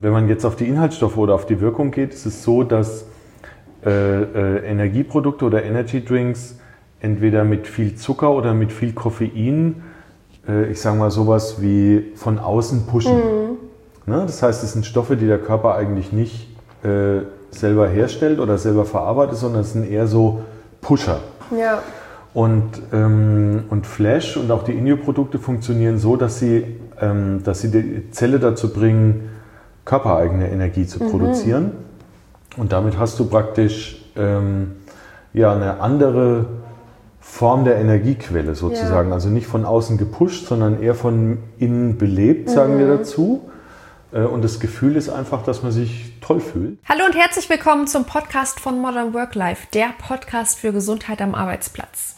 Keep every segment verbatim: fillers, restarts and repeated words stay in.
Wenn man jetzt auf die Inhaltsstoffe oder auf die Wirkung geht, ist es so, dass äh, äh, Energieprodukte oder Energy Drinks entweder mit viel Zucker oder mit viel Koffein, äh, ich sage mal sowas wie von außen pushen. Mhm. Ne? Das heißt, es sind Stoffe, die der Körper eigentlich nicht äh, selber herstellt oder selber verarbeitet, sondern es sind eher so Pusher. Ja. Und, ähm, und Flash und auch die Inyo-Produkte funktionieren so, dass sie, ähm, dass sie die Zelle dazu bringen, körpereigene Energie zu produzieren. Mhm. Und damit hast du praktisch ähm, ja, eine andere Form der Energiequelle sozusagen. Ja. Also nicht von außen gepusht, sondern eher von innen belebt, sagen mhm. wir dazu. Und das Gefühl ist einfach, dass man sich toll fühlt. Hallo und herzlich willkommen zum Podcast von Modern Work Life, der Podcast für Gesundheit am Arbeitsplatz.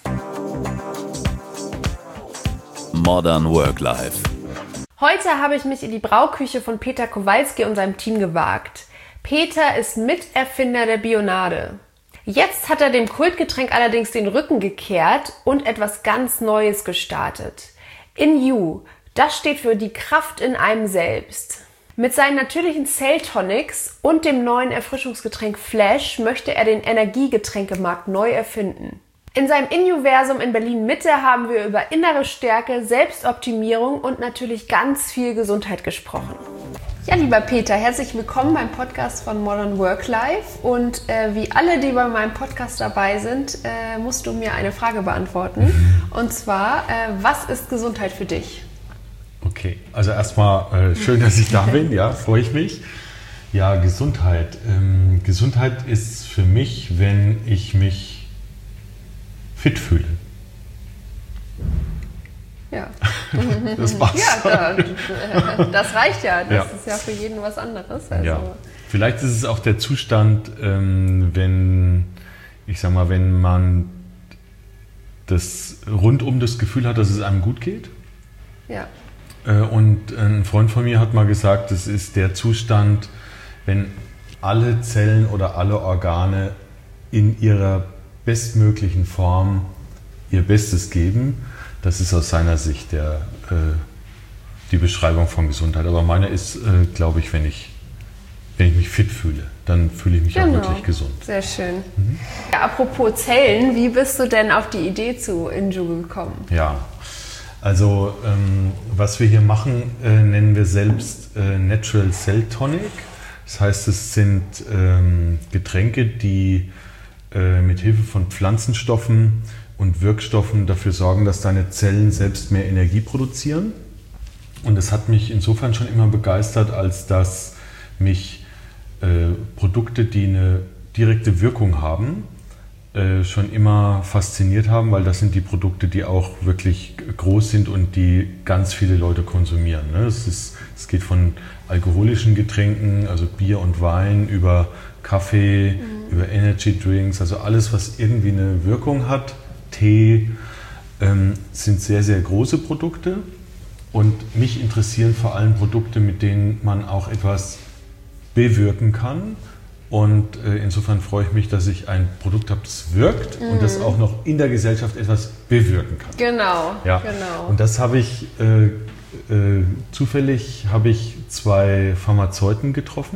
Modern Work Life. Heute habe ich mich in die Brauküche von Peter Kowalski und seinem Team gewagt. Peter ist Miterfinder der Bionade. Jetzt hat er dem Kultgetränk allerdings den Rücken gekehrt und etwas ganz Neues gestartet. In-You, das steht für die Kraft in einem selbst. Mit seinen natürlichen Cell-Tonics und dem neuen Erfrischungsgetränk Flash möchte er den Energiegetränkemarkt neu erfinden. In seinem In-You-Versum in Berlin-Mitte haben wir über innere Stärke, Selbstoptimierung und natürlich ganz viel Gesundheit gesprochen. Ja, lieber Peter, herzlich willkommen beim Podcast von Modern Work Life. Und äh, wie alle, die bei meinem Podcast dabei sind, äh, musst du mir eine Frage beantworten. Und zwar, äh, was ist Gesundheit für dich? Okay, also erstmal äh, schön, dass ich da bin, ja, freue ich mich. Ja, Gesundheit. Ähm, Gesundheit ist für mich, wenn ich mich fit fühle. Ja. Das war's. Ja, das, das reicht ja. Das ja. ist ja für jeden was anderes. Also. Ja. Vielleicht ist es auch der Zustand, ähm, wenn, ich sag mal, wenn man das rundum das Gefühl hat, dass es einem gut geht. Ja. Äh, und ein Freund von mir hat mal gesagt, das ist der Zustand, wenn alle Zellen oder alle Organe in ihrer bestmöglichen Form ihr Bestes geben. Das ist aus seiner Sicht der, äh, die Beschreibung von Gesundheit. Aber meine ist, äh, glaube ich, wenn ich, wenn ich mich fit fühle, dann fühle ich mich genau. auch wirklich gesund. Sehr schön. Mhm. Ja, apropos Zellen, wie bist du denn auf die Idee zu In-You gekommen? Ja, also ähm, was wir hier machen, äh, nennen wir selbst äh, Natural Cell Tonic. Das heißt, es sind ähm, Getränke, die äh, mit Hilfe von Pflanzenstoffen und Wirkstoffen dafür sorgen, dass deine Zellen selbst mehr Energie produzieren. Und das hat mich insofern schon immer begeistert, als dass mich äh, Produkte, die eine direkte Wirkung haben, äh, schon immer fasziniert haben, weil das sind die Produkte, die auch wirklich groß sind und die ganz viele Leute konsumieren. Ne? Es ist, es geht von alkoholischen Getränken, also Bier und Wein, über Kaffee, mhm. über Energy Drinks, also alles, was irgendwie eine Wirkung hat. Tee, ähm, sind sehr, sehr große Produkte und mich interessieren vor allem Produkte, mit denen man auch etwas bewirken kann und äh, insofern freue ich mich, dass ich ein Produkt habe, das wirkt mhm. und das auch noch in der Gesellschaft etwas bewirken kann. Genau, ja. genau. Und das habe ich, äh, äh, zufällig habe ich zwei Pharmazeuten getroffen,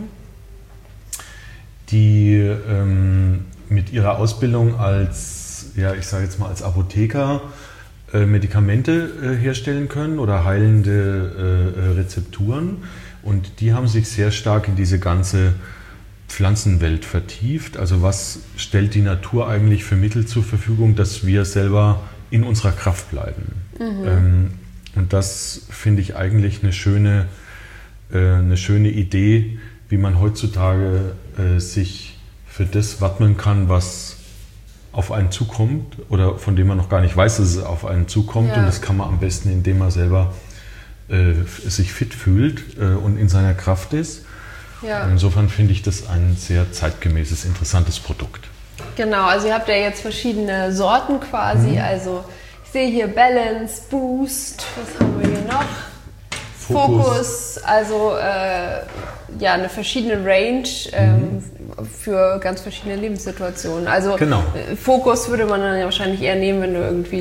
die ähm, mit ihrer Ausbildung als ja, ich sage jetzt mal als Apotheker äh, Medikamente äh, herstellen können oder heilende äh, Rezepturen. Und die haben sich sehr stark in diese ganze Pflanzenwelt vertieft. Also was stellt die Natur eigentlich für Mittel zur Verfügung, dass wir selber in unserer Kraft bleiben? Mhm. Ähm, und das finde ich eigentlich eine schöne, äh, eine schöne Idee, wie man heutzutage äh, sich für das wappnen kann, was auf einen zukommt oder von dem man noch gar nicht weiß, dass es auf einen zukommt. Ja. Und das kann man am besten, indem man selber äh, sich fit fühlt äh, und in seiner Kraft ist. Ja. Insofern finde ich das ein sehr zeitgemäßes, interessantes Produkt. Genau, also ihr habt ja jetzt verschiedene Sorten quasi. Mhm. Also ich sehe hier Balance, Boost, was haben wir hier noch? Fokus, Fokus also äh, ja, eine verschiedene Range ähm, mhm. für ganz verschiedene Lebenssituationen. Also genau. Fokus würde man dann ja wahrscheinlich eher nehmen, wenn du irgendwie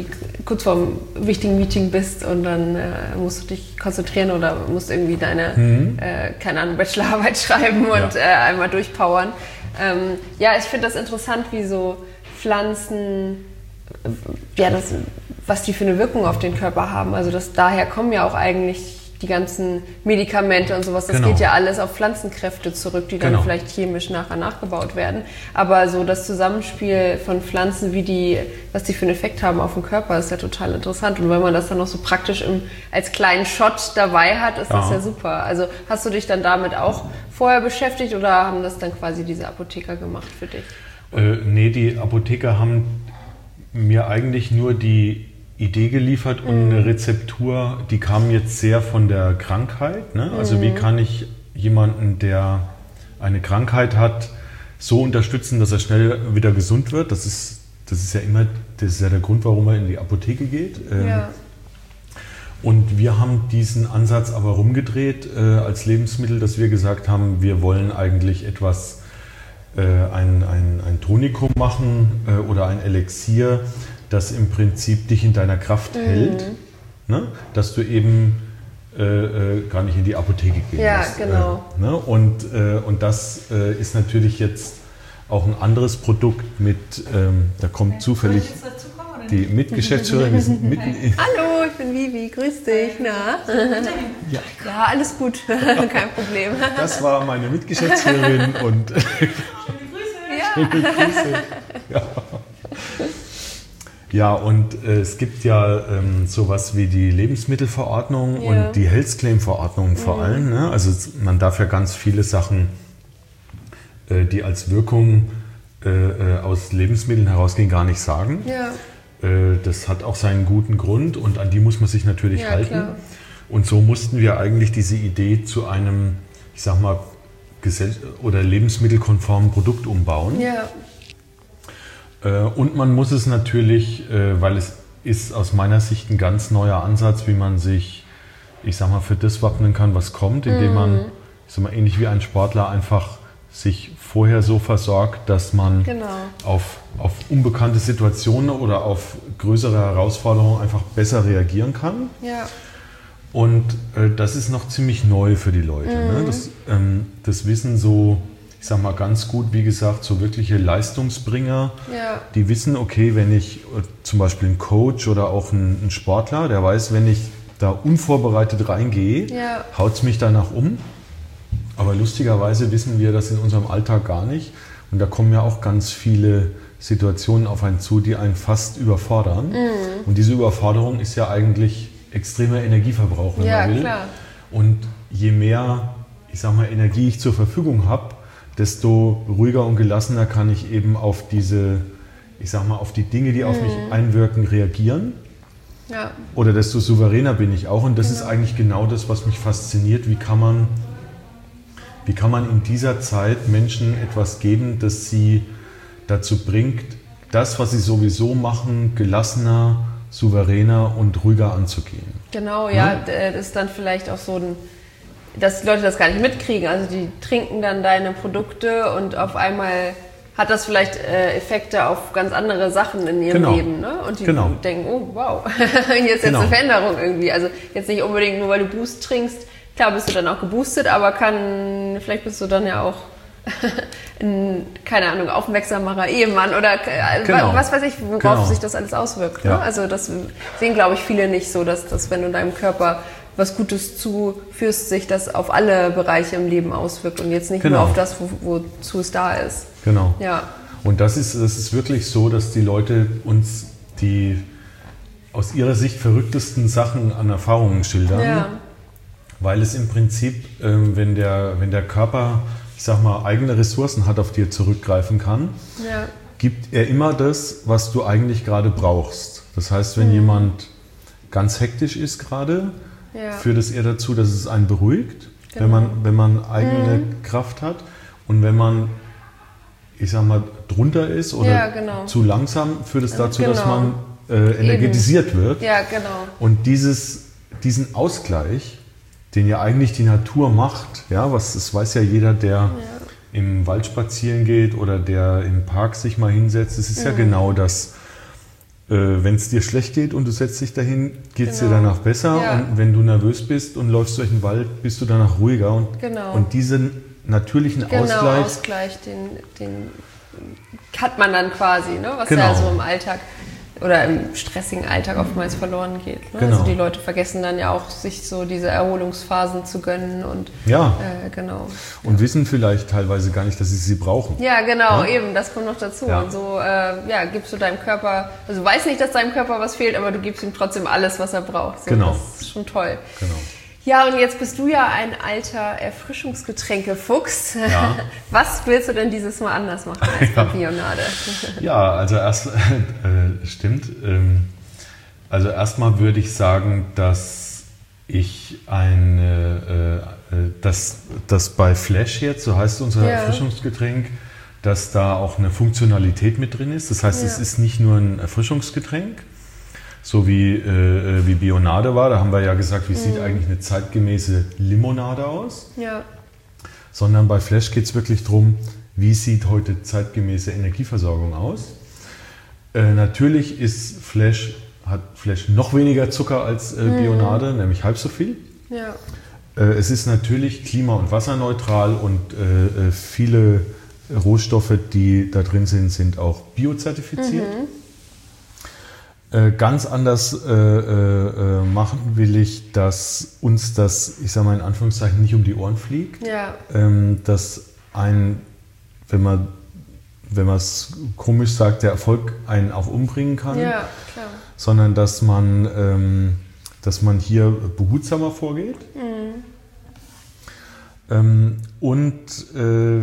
kurz vor einem wichtigen Meeting bist und dann äh, musst du dich konzentrieren oder musst irgendwie deine, mhm. äh, keine Ahnung, Bachelorarbeit schreiben und ja. äh, einmal durchpowern. Ähm, ja, ich finde das interessant, wie so Pflanzen, ja, das, was die für eine Wirkung auf den Körper haben. Also das, daher kommen ja auch eigentlich die ganzen Medikamente und sowas. Das genau. geht ja alles auf Pflanzenkräfte zurück, die dann genau. vielleicht chemisch nachher nachgebaut werden. Aber so das Zusammenspiel von Pflanzen, wie die, was die für einen Effekt haben auf den Körper, ist ja total interessant. Und wenn man das dann noch so praktisch im, als kleinen Shot dabei hat, ist ja. das ja super. Also hast du dich dann damit auch vorher beschäftigt oder haben das dann quasi diese Apotheker gemacht für dich? Äh, nee, die Apotheker haben mir eigentlich nur die Idee geliefert und eine Rezeptur, die kam jetzt sehr von der Krankheit. Ne? Also mhm. wie kann ich jemanden, der eine Krankheit hat, so unterstützen, dass er schnell wieder gesund wird? Das ist, das ist ja immer das ist ja der Grund, warum er in die Apotheke geht. Ja. Und wir haben diesen Ansatz aber rumgedreht äh, als Lebensmittel, dass wir gesagt haben, wir wollen eigentlich etwas, äh, ein, ein, ein Tonikum machen äh, oder ein Elixier, das im Prinzip dich in deiner Kraft mhm. hält, ne? Dass du eben äh, äh, gar nicht in die Apotheke gehen ja, musst. Ja, genau. Äh, ne? und, äh, und das äh, ist natürlich jetzt auch ein anderes Produkt mit, ähm, da kommt okay. zufällig die Mitgeschäftsführerin. Wir sind mitten in Hallo, ich bin Vivi, grüß dich. Na? Ja. ja, alles gut, kein Problem. Das war meine Mitgeschäftsführerin und schöne Grüße. Ja. Schöne Grüße. Ja. Ja, und äh, es gibt ja ähm, sowas wie die Lebensmittelverordnung ja. und die Health Claim Verordnung vor mhm. allem. Ne? Also man darf ja ganz viele Sachen, äh, die als Wirkung äh, aus Lebensmitteln herausgehen, gar nicht sagen. Ja. Äh, das hat auch seinen guten Grund und an die muss man sich natürlich ja, halten. Klar. Und so mussten wir eigentlich diese Idee zu einem, ich sag mal, gesell- oder lebensmittelkonformen Produkt umbauen. Ja. Und man muss es natürlich, weil es ist aus meiner Sicht ein ganz neuer Ansatz, wie man sich, ich sag mal, für das wappnen kann, was kommt, indem man, ich sag mal, ähnlich wie ein Sportler einfach sich vorher so versorgt, dass man genau. auf, auf unbekannte Situationen oder auf größere Herausforderungen einfach besser reagieren kann. Ja. Und äh, das ist noch ziemlich neu für die Leute. Mhm. Ne? Das, ähm, das wissen so, ich sag mal ganz gut, wie gesagt, so wirkliche Leistungsbringer, ja. die wissen, okay, wenn ich äh, zum Beispiel ein Coach oder auch ein, ein Sportler, der weiß, wenn ich da unvorbereitet reingehe, ja. haut es mich danach um. Aber lustigerweise wissen wir das in unserem Alltag gar nicht. Und da kommen ja auch ganz viele Situationen auf einen zu, die einen fast überfordern. Mhm. Und diese Überforderung ist ja eigentlich extremer Energieverbrauch, wenn ja, man will. Klar. Und je mehr, ich sag mal, Energie ich zur Verfügung habe, desto ruhiger und gelassener kann ich eben auf diese, ich sag mal, auf die Dinge, die auf mhm. mich einwirken, reagieren. Ja. Oder desto souveräner bin ich auch. Und das genau. ist eigentlich genau das, was mich fasziniert. Wie kann man, wie kann man in dieser Zeit Menschen etwas geben, das sie dazu bringt, das, was sie sowieso machen, gelassener, souveräner und ruhiger anzugehen. Genau, ja, ja, das ist dann vielleicht auch so ein, dass die Leute das gar nicht mitkriegen. Also die trinken dann deine Produkte und auf einmal hat das vielleicht äh, Effekte auf ganz andere Sachen in ihrem genau. Leben. Ne? Und die genau. denken, oh wow, jetzt ist genau. eine Veränderung irgendwie. Also jetzt nicht unbedingt nur, weil du Boost trinkst. Klar bist du dann auch geboostet, aber kann, vielleicht bist du dann ja auch ein, keine Ahnung, aufmerksamerer Ehemann oder äh, genau. was weiß ich, worauf genau. sich das alles auswirkt. Ne? Ja. Also das sehen, glaube ich, viele nicht so, dass, dass wenn du deinem Körper was Gutes zuführst, sich das auf alle Bereiche im Leben auswirkt und jetzt nicht genau. nur auf das, wo, wozu es da ist. Genau. Ja. Und das ist, das ist wirklich so, dass die Leute uns die aus ihrer Sicht verrücktesten Sachen an Erfahrungen schildern, ja. weil es im Prinzip, ähm, wenn der, wenn der Körper, ich sag mal, eigene Ressourcen hat, auf die er zurückgreifen kann, ja. gibt er immer das, was du eigentlich gerade brauchst. Das heißt, wenn mhm. jemand ganz hektisch ist gerade, ja. führt es eher dazu, dass es einen beruhigt, genau. wenn man, wenn man eigene mhm. Kraft hat. Und wenn man, ich sag mal, drunter ist oder ja, genau. zu langsam, führt es dazu, genau. dass man äh, energetisiert Eben. wird. Ja, genau. Und dieses, diesen Ausgleich, den ja eigentlich die Natur macht, ja, was, das weiß ja jeder, der ja. im Wald spazieren geht oder der im Park sich mal hinsetzt, das ist mhm. ja genau das. äh, wenn es dir schlecht geht und du setzt dich dahin, geht es Genau. dir danach besser. Ja. Und wenn du nervös bist und läufst durch den Wald, bist du danach ruhiger. Und, Genau. und diesen natürlichen Genau, Ausgleich, Ausgleich, den, den hat man dann quasi, ne? Was Genau. ja so im Alltag oder im stressigen Alltag oftmals verloren geht. Ne? Genau. Also die Leute vergessen dann ja auch, sich so diese Erholungsphasen zu gönnen und ja, äh, genau. und wissen vielleicht teilweise gar nicht, dass sie sie brauchen. Ja, genau, Ja? eben, das kommt noch dazu. Ja. Und so äh, ja, gibst du deinem Körper, also du weißt nicht, dass deinem Körper was fehlt, aber du gibst ihm trotzdem alles, was er braucht. So, Genau. Das ist schon toll. Genau. Ja, und jetzt bist du ja ein alter Erfrischungsgetränkefuchs. Ja. Was willst du denn dieses Mal anders machen als bei Bionade? Ja, also erst, äh, stimmt. Ähm, also erstmal würde ich sagen, dass ich eine, äh, dass, dass bei Flash jetzt, so heißt unser Ja. Erfrischungsgetränk, dass da auch eine Funktionalität mit drin ist. Das heißt, Ja. es ist nicht nur ein Erfrischungsgetränk, so wie, äh, wie Bionade war. Da haben wir ja gesagt, wie sieht eigentlich eine zeitgemäße Limonade aus? Ja, Sondern bei Flash geht es wirklich darum, wie sieht heute zeitgemäße Energieversorgung aus. Äh, natürlich ist Flash, hat Flash noch weniger Zucker als äh, Bionade, nämlich halb so viel. ja, Äh, es ist natürlich klima- und wasserneutral und äh, äh, viele Rohstoffe, die da drin sind, sind auch biozertifiziert. Äh, ganz anders äh, äh, machen will ich, dass uns das, ich sage mal in Anführungszeichen, nicht um die Ohren fliegt. ja, Ähm, dass ein, wenn man wenn man es komisch sagt, der Erfolg einen auch umbringen kann, ja, klar. sondern dass man, ähm, dass man hier behutsamer vorgeht. Ähm, und äh,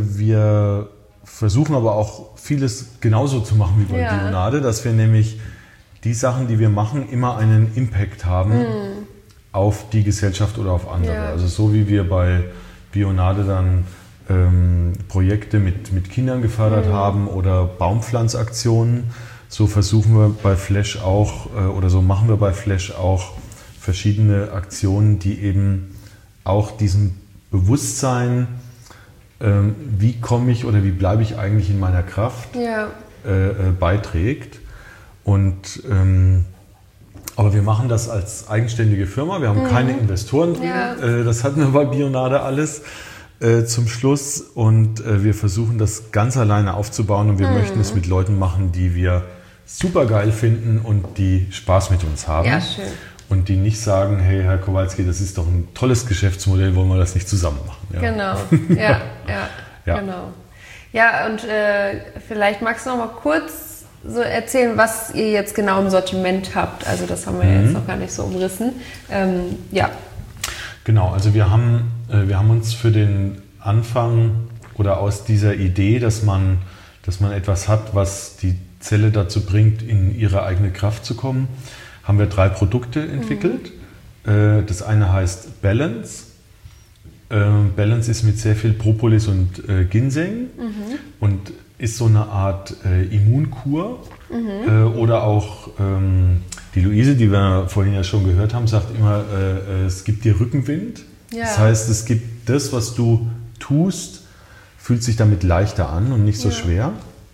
wir versuchen aber auch vieles genauso zu machen wie bei Ja. Bionade, dass wir nämlich die Sachen, die wir machen, immer einen Impact haben auf die Gesellschaft oder auf andere. Ja. Also so wie wir bei Bionade dann ähm, Projekte mit, mit Kindern gefördert haben oder Baumpflanzaktionen, so versuchen wir bei Flash auch, äh, oder so machen wir bei Flash auch verschiedene Aktionen, die eben auch diesem Bewusstsein, ähm, wie komme ich oder wie bleibe ich eigentlich in meiner Kraft, Ja, äh, äh, beiträgt. Und ähm, aber wir machen das als eigenständige Firma. Wir haben keine Investoren drin. Ja. Äh, das hatten wir bei Bionade alles äh, zum Schluss. Und äh, wir versuchen das ganz alleine aufzubauen. Und wir möchten es mit Leuten machen, die wir super geil finden und die Spaß mit uns haben. Ja, schön. Und die nicht sagen, hey Herr Kowalski, das ist doch ein tolles Geschäftsmodell, wollen wir das nicht zusammen machen. Ja. genau. Ja, ja, Ja. genau. Ja, und äh, vielleicht magst du noch mal kurz so erzählen, was ihr jetzt genau im Sortiment habt. Also das haben wir Mhm. jetzt noch gar nicht so umrissen. Ähm, ja, Genau, also wir haben, äh, wir haben uns für den Anfang oder aus dieser Idee, dass man, dass man etwas hat, was die Zelle dazu bringt, in ihre eigene Kraft zu kommen, haben wir drei Produkte entwickelt. Äh, Das eine heißt Balance. Äh, Balance ist mit sehr viel Propolis und äh, Ginseng und ist so eine Art äh, Immunkur. Äh, oder auch ähm, die Luise, die wir vorhin ja schon gehört haben, sagt immer, äh, äh, es gibt dir Rückenwind. Ja. Das heißt, es gibt das, was du tust, fühlt sich damit leichter an und nicht so Ja. schwer.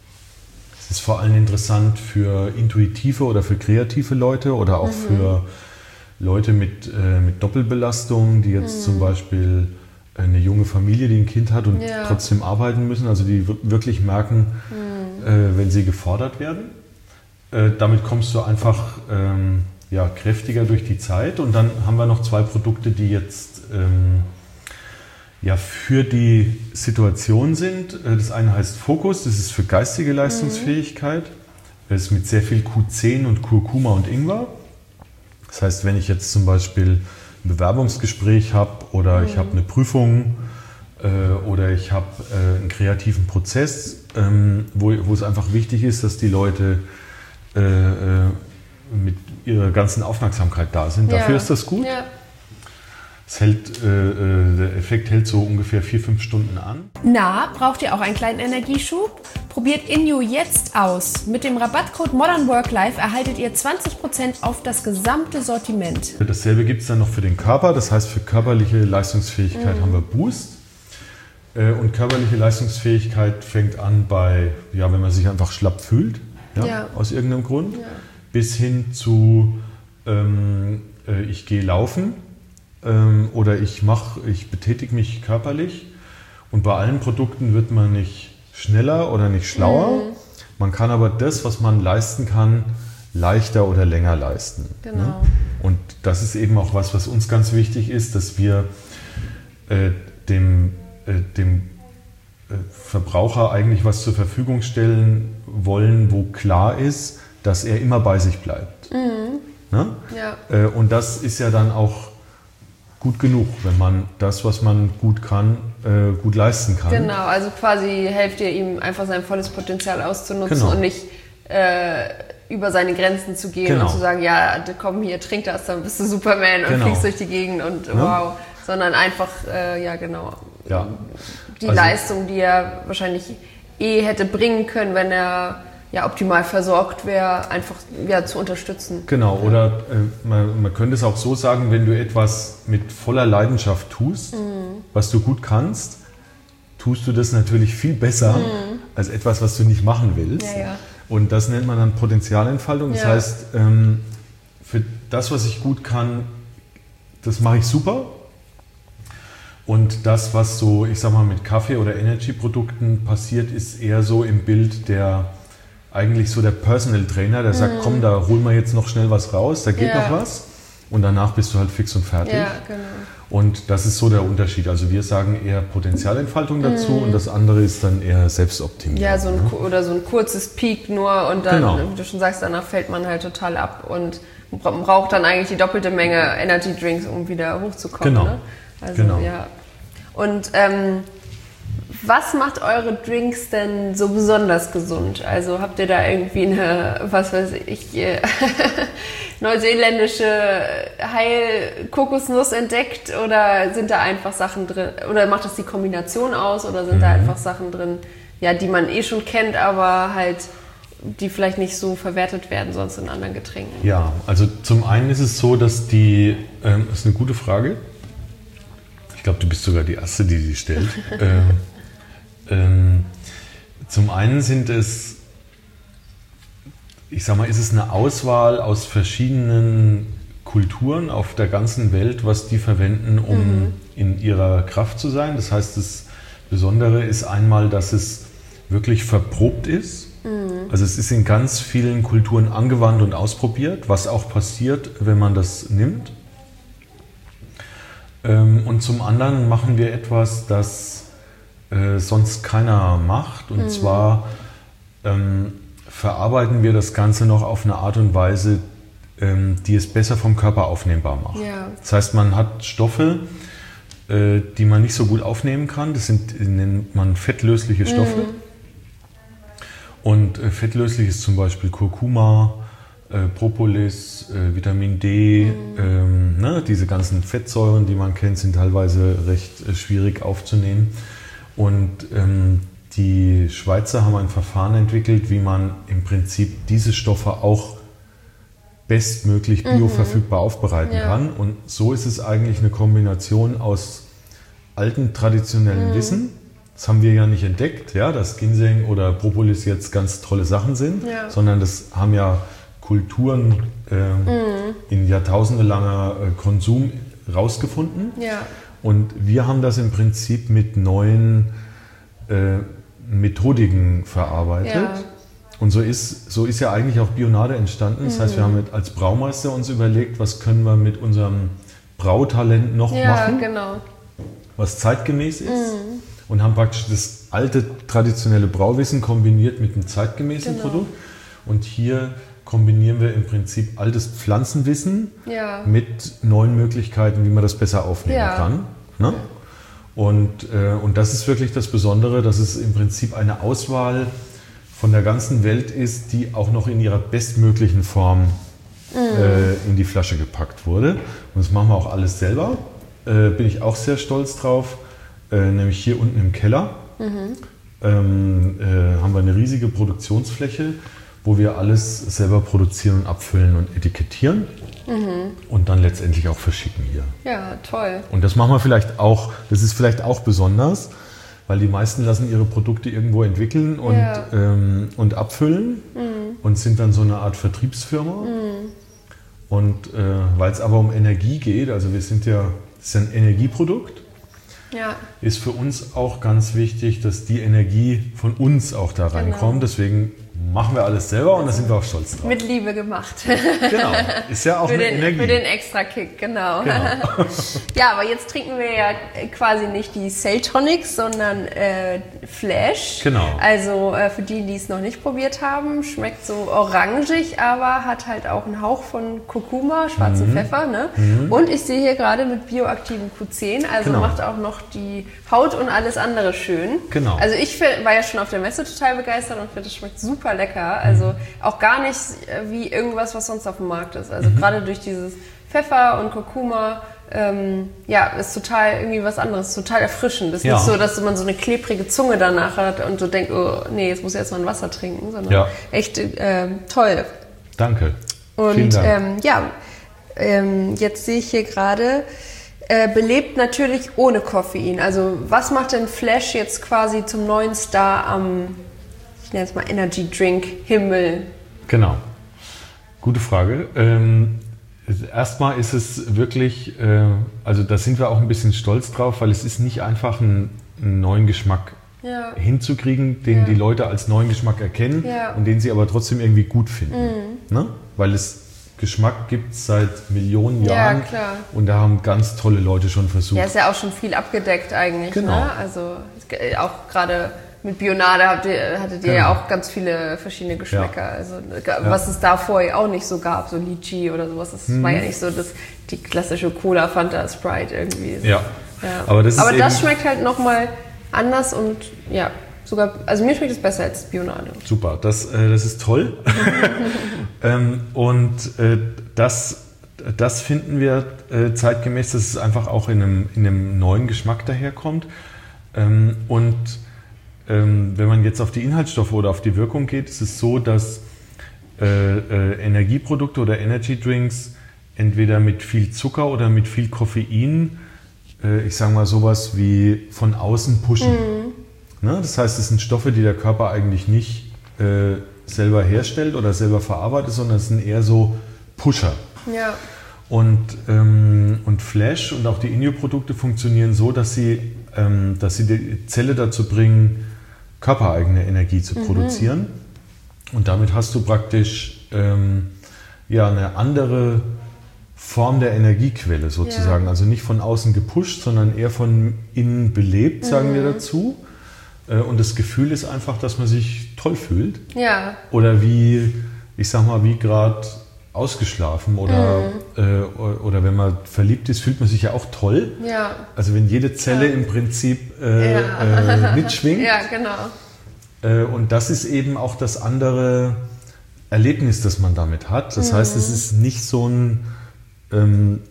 Es ist vor allem interessant für intuitive oder für kreative Leute oder auch für Leute mit, äh, mit Doppelbelastung, die jetzt zum Beispiel eine junge Familie, die ein Kind hat und Ja. trotzdem arbeiten müssen, also die wir- wirklich merken, äh, wenn sie gefordert werden. Äh, damit kommst du einfach ähm, ja, kräftiger durch die Zeit. Und dann haben wir noch zwei Produkte, die jetzt ähm, ja, für die Situation sind. Äh, Das eine heißt Fokus, das ist für geistige Leistungsfähigkeit. Das ist mit sehr viel Q zehn und Kurkuma und Ingwer. Das heißt, wenn ich jetzt zum Beispiel ein Bewerbungsgespräch habe oder ich habe eine Prüfung äh, oder ich habe äh, einen kreativen Prozess, ähm, wo, wo es einfach wichtig ist, dass die Leute äh, äh, mit ihrer ganzen Aufmerksamkeit da sind. Dafür ja. ist das gut. Ja. Es hält, äh, äh, der Effekt hält so ungefähr vier, fünf Stunden an. Na, braucht ihr auch einen kleinen Energieschub? Probiert Inyo jetzt aus. Mit dem Rabattcode Modern Work Life erhaltet ihr zwanzig Prozent auf das gesamte Sortiment. Dasselbe gibt es dann noch für den Körper. Das heißt, für körperliche Leistungsfähigkeit haben wir Boost. Äh, Und körperliche Leistungsfähigkeit fängt an bei, ja, wenn man sich einfach schlapp fühlt, ja, Ja. aus irgendeinem Grund. bis hin zu ähm, äh, ich gehe laufen ähm, oder ich mache, ich betätige mich körperlich. Und bei allen Produkten wird man nicht schneller oder nicht schlauer. Mhm. Man kann aber das, was man leisten kann, leichter oder länger leisten. Genau. Ne? Und das ist eben auch was, was uns ganz wichtig ist, dass wir äh, dem, äh, dem äh, Verbraucher eigentlich was zur Verfügung stellen wollen, wo klar ist, dass er immer bei sich bleibt. Mhm. Ne? Ja. Äh, und das ist ja dann auch gut genug, wenn man das, was man gut kann, äh, gut leisten kann. Genau, also quasi helft ihr ihm einfach sein volles Potenzial auszunutzen Genau. und nicht äh, über seine Grenzen zu gehen Genau. und zu sagen, ja, komm hier, trink das, dann bist du Superman und Genau. fliegst durch die Gegend und Ja. wow, sondern einfach, äh, ja genau, Ja. die Also- Leistung, die er wahrscheinlich eh hätte bringen können, wenn er ja optimal versorgt wäre, einfach ja, zu unterstützen. Genau, oder äh, man, man könnte es auch so sagen, wenn du etwas mit voller Leidenschaft tust, mhm. was du gut kannst, tust du das natürlich viel besser mhm. als etwas, was du nicht machen willst. Ja, ja. Und das nennt man dann Potenzialentfaltung. Das Ja. heißt, ähm, für das, was ich gut kann, das mache ich super. Und das, was so, ich sag mal, mit Kaffee- oder Energy-Produkten passiert, ist eher so im Bild der eigentlich so der Personal Trainer, der sagt, komm, da holen wir jetzt noch schnell was raus, da geht Ja. noch was und danach bist du halt fix und fertig. Ja, genau. Und das ist so der Unterschied. Also wir sagen eher Potenzialentfaltung dazu und das andere ist dann eher Selbstoptimierung. Ja, so ein, ne? oder so ein kurzes Peak nur und dann, Genau. wie du schon sagst, danach fällt man halt total ab und man braucht dann eigentlich die doppelte Menge Energy Drinks, um wieder hochzukommen. Genau. Ne? Also, Genau. ja. Und ähm, was macht eure Drinks denn so besonders gesund? Also habt ihr da irgendwie eine, was weiß ich, äh, neuseeländische Heil-Kokosnuss entdeckt oder sind da einfach Sachen drin, oder macht das die Kombination aus oder sind Mhm. da einfach Sachen drin, ja, die man eh schon kennt, aber halt, die vielleicht nicht so verwertet werden sonst in anderen Getränken? Ja, also zum einen ist es so, dass die, ähm, das ist eine gute Frage. Ich glaube, du bist sogar die Erste, die die stellt. ähm, ähm, zum einen sind es, ich sag mal, ist es eine Auswahl aus verschiedenen Kulturen auf der ganzen Welt, was die verwenden, um mhm. in ihrer Kraft zu sein. Das heißt, das Besondere ist einmal, dass es wirklich verprobt ist. Mhm. Also es ist in ganz vielen Kulturen angewandt und ausprobiert, was auch passiert, wenn man das nimmt. Und zum anderen machen wir etwas, das äh, sonst keiner macht. Und mhm. zwar ähm, verarbeiten wir das Ganze noch auf eine Art und Weise, ähm, die es besser vom Körper aufnehmbar macht. Ja. Das heißt, man hat Stoffe, äh, die man nicht so gut aufnehmen kann. Das sind, nennt man fettlösliche Stoffe. Mhm. Und äh, fettlöslich ist zum Beispiel Kurkuma, Äh, Propolis, äh, Vitamin D, mhm. ähm, ne, diese ganzen Fettsäuren, die man kennt, sind teilweise recht äh, schwierig aufzunehmen. Und ähm, die Schweizer haben ein Verfahren entwickelt, wie man im Prinzip diese Stoffe auch bestmöglich bioverfügbar mhm. aufbereiten ja. kann. Und so ist es eigentlich eine Kombination aus alten traditionellen mhm. Wissen. Das haben wir ja nicht entdeckt, ja, dass Ginseng oder Propolis jetzt ganz tolle Sachen sind, ja. sondern das haben ja Kulturen äh, mm. in jahrtausendelanger äh, Konsum rausgefunden. Ja. Und wir haben das im Prinzip mit neuen äh, Methodiken verarbeitet. Ja. Und so ist, so ist ja eigentlich auch Bionade entstanden. Das mm. heißt, wir haben mit, als Braumeister uns überlegt, was können wir mit unserem Brautalent noch ja, machen, genau. was zeitgemäß ist. Mm. Und haben praktisch das alte traditionelle Brauwissen kombiniert mit einem zeitgemäßen genau. Produkt. Und hier kombinieren wir im Prinzip altes Pflanzenwissen ja. mit neuen Möglichkeiten, wie man das besser aufnehmen ja. kann. Ne? Und, äh, und das ist wirklich das Besondere, dass es im Prinzip eine Auswahl von der ganzen Welt ist, die auch noch in ihrer bestmöglichen Form mhm. äh, in die Flasche gepackt wurde. Und das machen wir auch alles selber. Äh, bin ich auch sehr stolz drauf. Äh, nämlich hier unten im Keller mhm. ähm, äh, haben wir eine riesige Produktionsfläche, wo wir alles selber produzieren und abfüllen und etikettieren mhm. und dann letztendlich auch verschicken hier. Ja, toll. Und das machen wir vielleicht auch, das ist vielleicht auch besonders, weil die meisten lassen ihre Produkte irgendwo entwickeln und, ja. ähm, und abfüllen. Mhm. und sind dann so eine Art Vertriebsfirma. Mhm. Und äh, weil es aber um Energie geht, also wir sind ja, das ist ein Energieprodukt, ja. ist für uns auch ganz wichtig, dass die Energie von uns auch da reinkommt. Genau. Deswegen machen wir alles selber und da sind wir auch stolz drauf. Mit Liebe gemacht. Genau, ist ja auch für eine den, Energie. Für den Extra-Kick, genau. genau. Ja, aber jetzt trinken wir ja quasi nicht die Celltonics, sondern äh, Flash. Genau. Also äh, für die, die es noch nicht probiert haben, schmeckt so orangig, aber hat halt auch einen Hauch von Kurkuma, schwarzen mhm. Pfeffer. Ne? Mhm. Und ich sehe hier gerade mit bioaktivem Q zehn, also genau. macht auch noch die Haut und alles andere schön. Genau. Also ich war ja schon auf der Messe total begeistert und finde, das schmeckt super lecker. Also auch gar nicht wie irgendwas, was sonst auf dem Markt ist. Also mhm. gerade durch dieses Pfeffer und Kurkuma, ähm, ja, ist total irgendwie was anderes, total erfrischend. Es ist ja. nicht so, dass man so eine klebrige Zunge danach hat und so denkt, oh nee, jetzt muss ich erstmal ein Wasser trinken, sondern ja. echt äh, toll. Danke. Und Vielen Dank. Ähm, ja, ähm, jetzt sehe ich hier gerade, äh, belebt natürlich ohne Koffein. Also was macht denn Flash jetzt quasi zum neuen Star am, ich nenne es mal Energy Drink Himmel? Genau. Gute Frage. Ähm, erstmal ist es wirklich, äh, also da sind wir auch ein bisschen stolz drauf, weil es ist nicht einfach ein, einen neuen Geschmack ja. hinzukriegen, den ja. die Leute als neuen Geschmack erkennen ja. und den sie aber trotzdem irgendwie gut finden. Mhm. Ne? Weil es Geschmack gibt es seit Millionen Jahren ja, klar. und da haben ganz tolle Leute schon versucht. Ja, ist ja auch schon viel abgedeckt eigentlich. Genau. Ne? Also auch gerade mit Bionade habt ihr, hattet ihr genau. ja auch ganz viele verschiedene Geschmäcker. Ja. Also was ja. es da vorher auch nicht so gab, so Lychee oder sowas. Das hm. war ja nicht so das, die klassische Cola, Fanta, Sprite irgendwie. Ja. ja. Aber das, ist Aber das eben schmeckt halt nochmal anders und ja, sogar, also mir schmeckt es besser als Bionade. Super, das, äh, das ist toll. ähm, und äh, das, das finden wir äh, zeitgemäß, dass es einfach auch in einem, in einem neuen Geschmack daherkommt. Ähm, und ähm, wenn man jetzt auf die Inhaltsstoffe oder auf die Wirkung geht, ist es so, dass äh, äh, Energieprodukte oder Energy Drinks entweder mit viel Zucker oder mit viel Koffein, äh, ich sage mal sowas wie von außen pushen. Mhm. Ne? Das heißt, es sind Stoffe, die der Körper eigentlich nicht äh, selber herstellt oder selber verarbeitet, sondern es sind eher so Pusher. Ja. Und, ähm, und Flash und auch die Inyo-Produkte funktionieren so, dass sie, ähm, dass sie die Zelle dazu bringen, körpereigene Energie zu mhm. produzieren. Und damit hast du praktisch ähm, ja, eine andere Form der Energiequelle sozusagen. Ja. Also nicht von außen gepusht, sondern eher von innen belebt, sagen mhm. wir dazu. Und das Gefühl ist einfach, dass man sich toll fühlt. Ja. Oder wie, ich sag mal, wie gerade ausgeschlafen oder, mhm. äh, oder wenn man verliebt ist, fühlt man sich ja auch toll. Ja. Also wenn jede Zelle ja. im Prinzip äh, ja. äh, mitschwingt. Ja, genau. Äh, und das ist eben auch das andere Erlebnis, das man damit hat. Das mhm. heißt, es ist nicht so ein, ähm,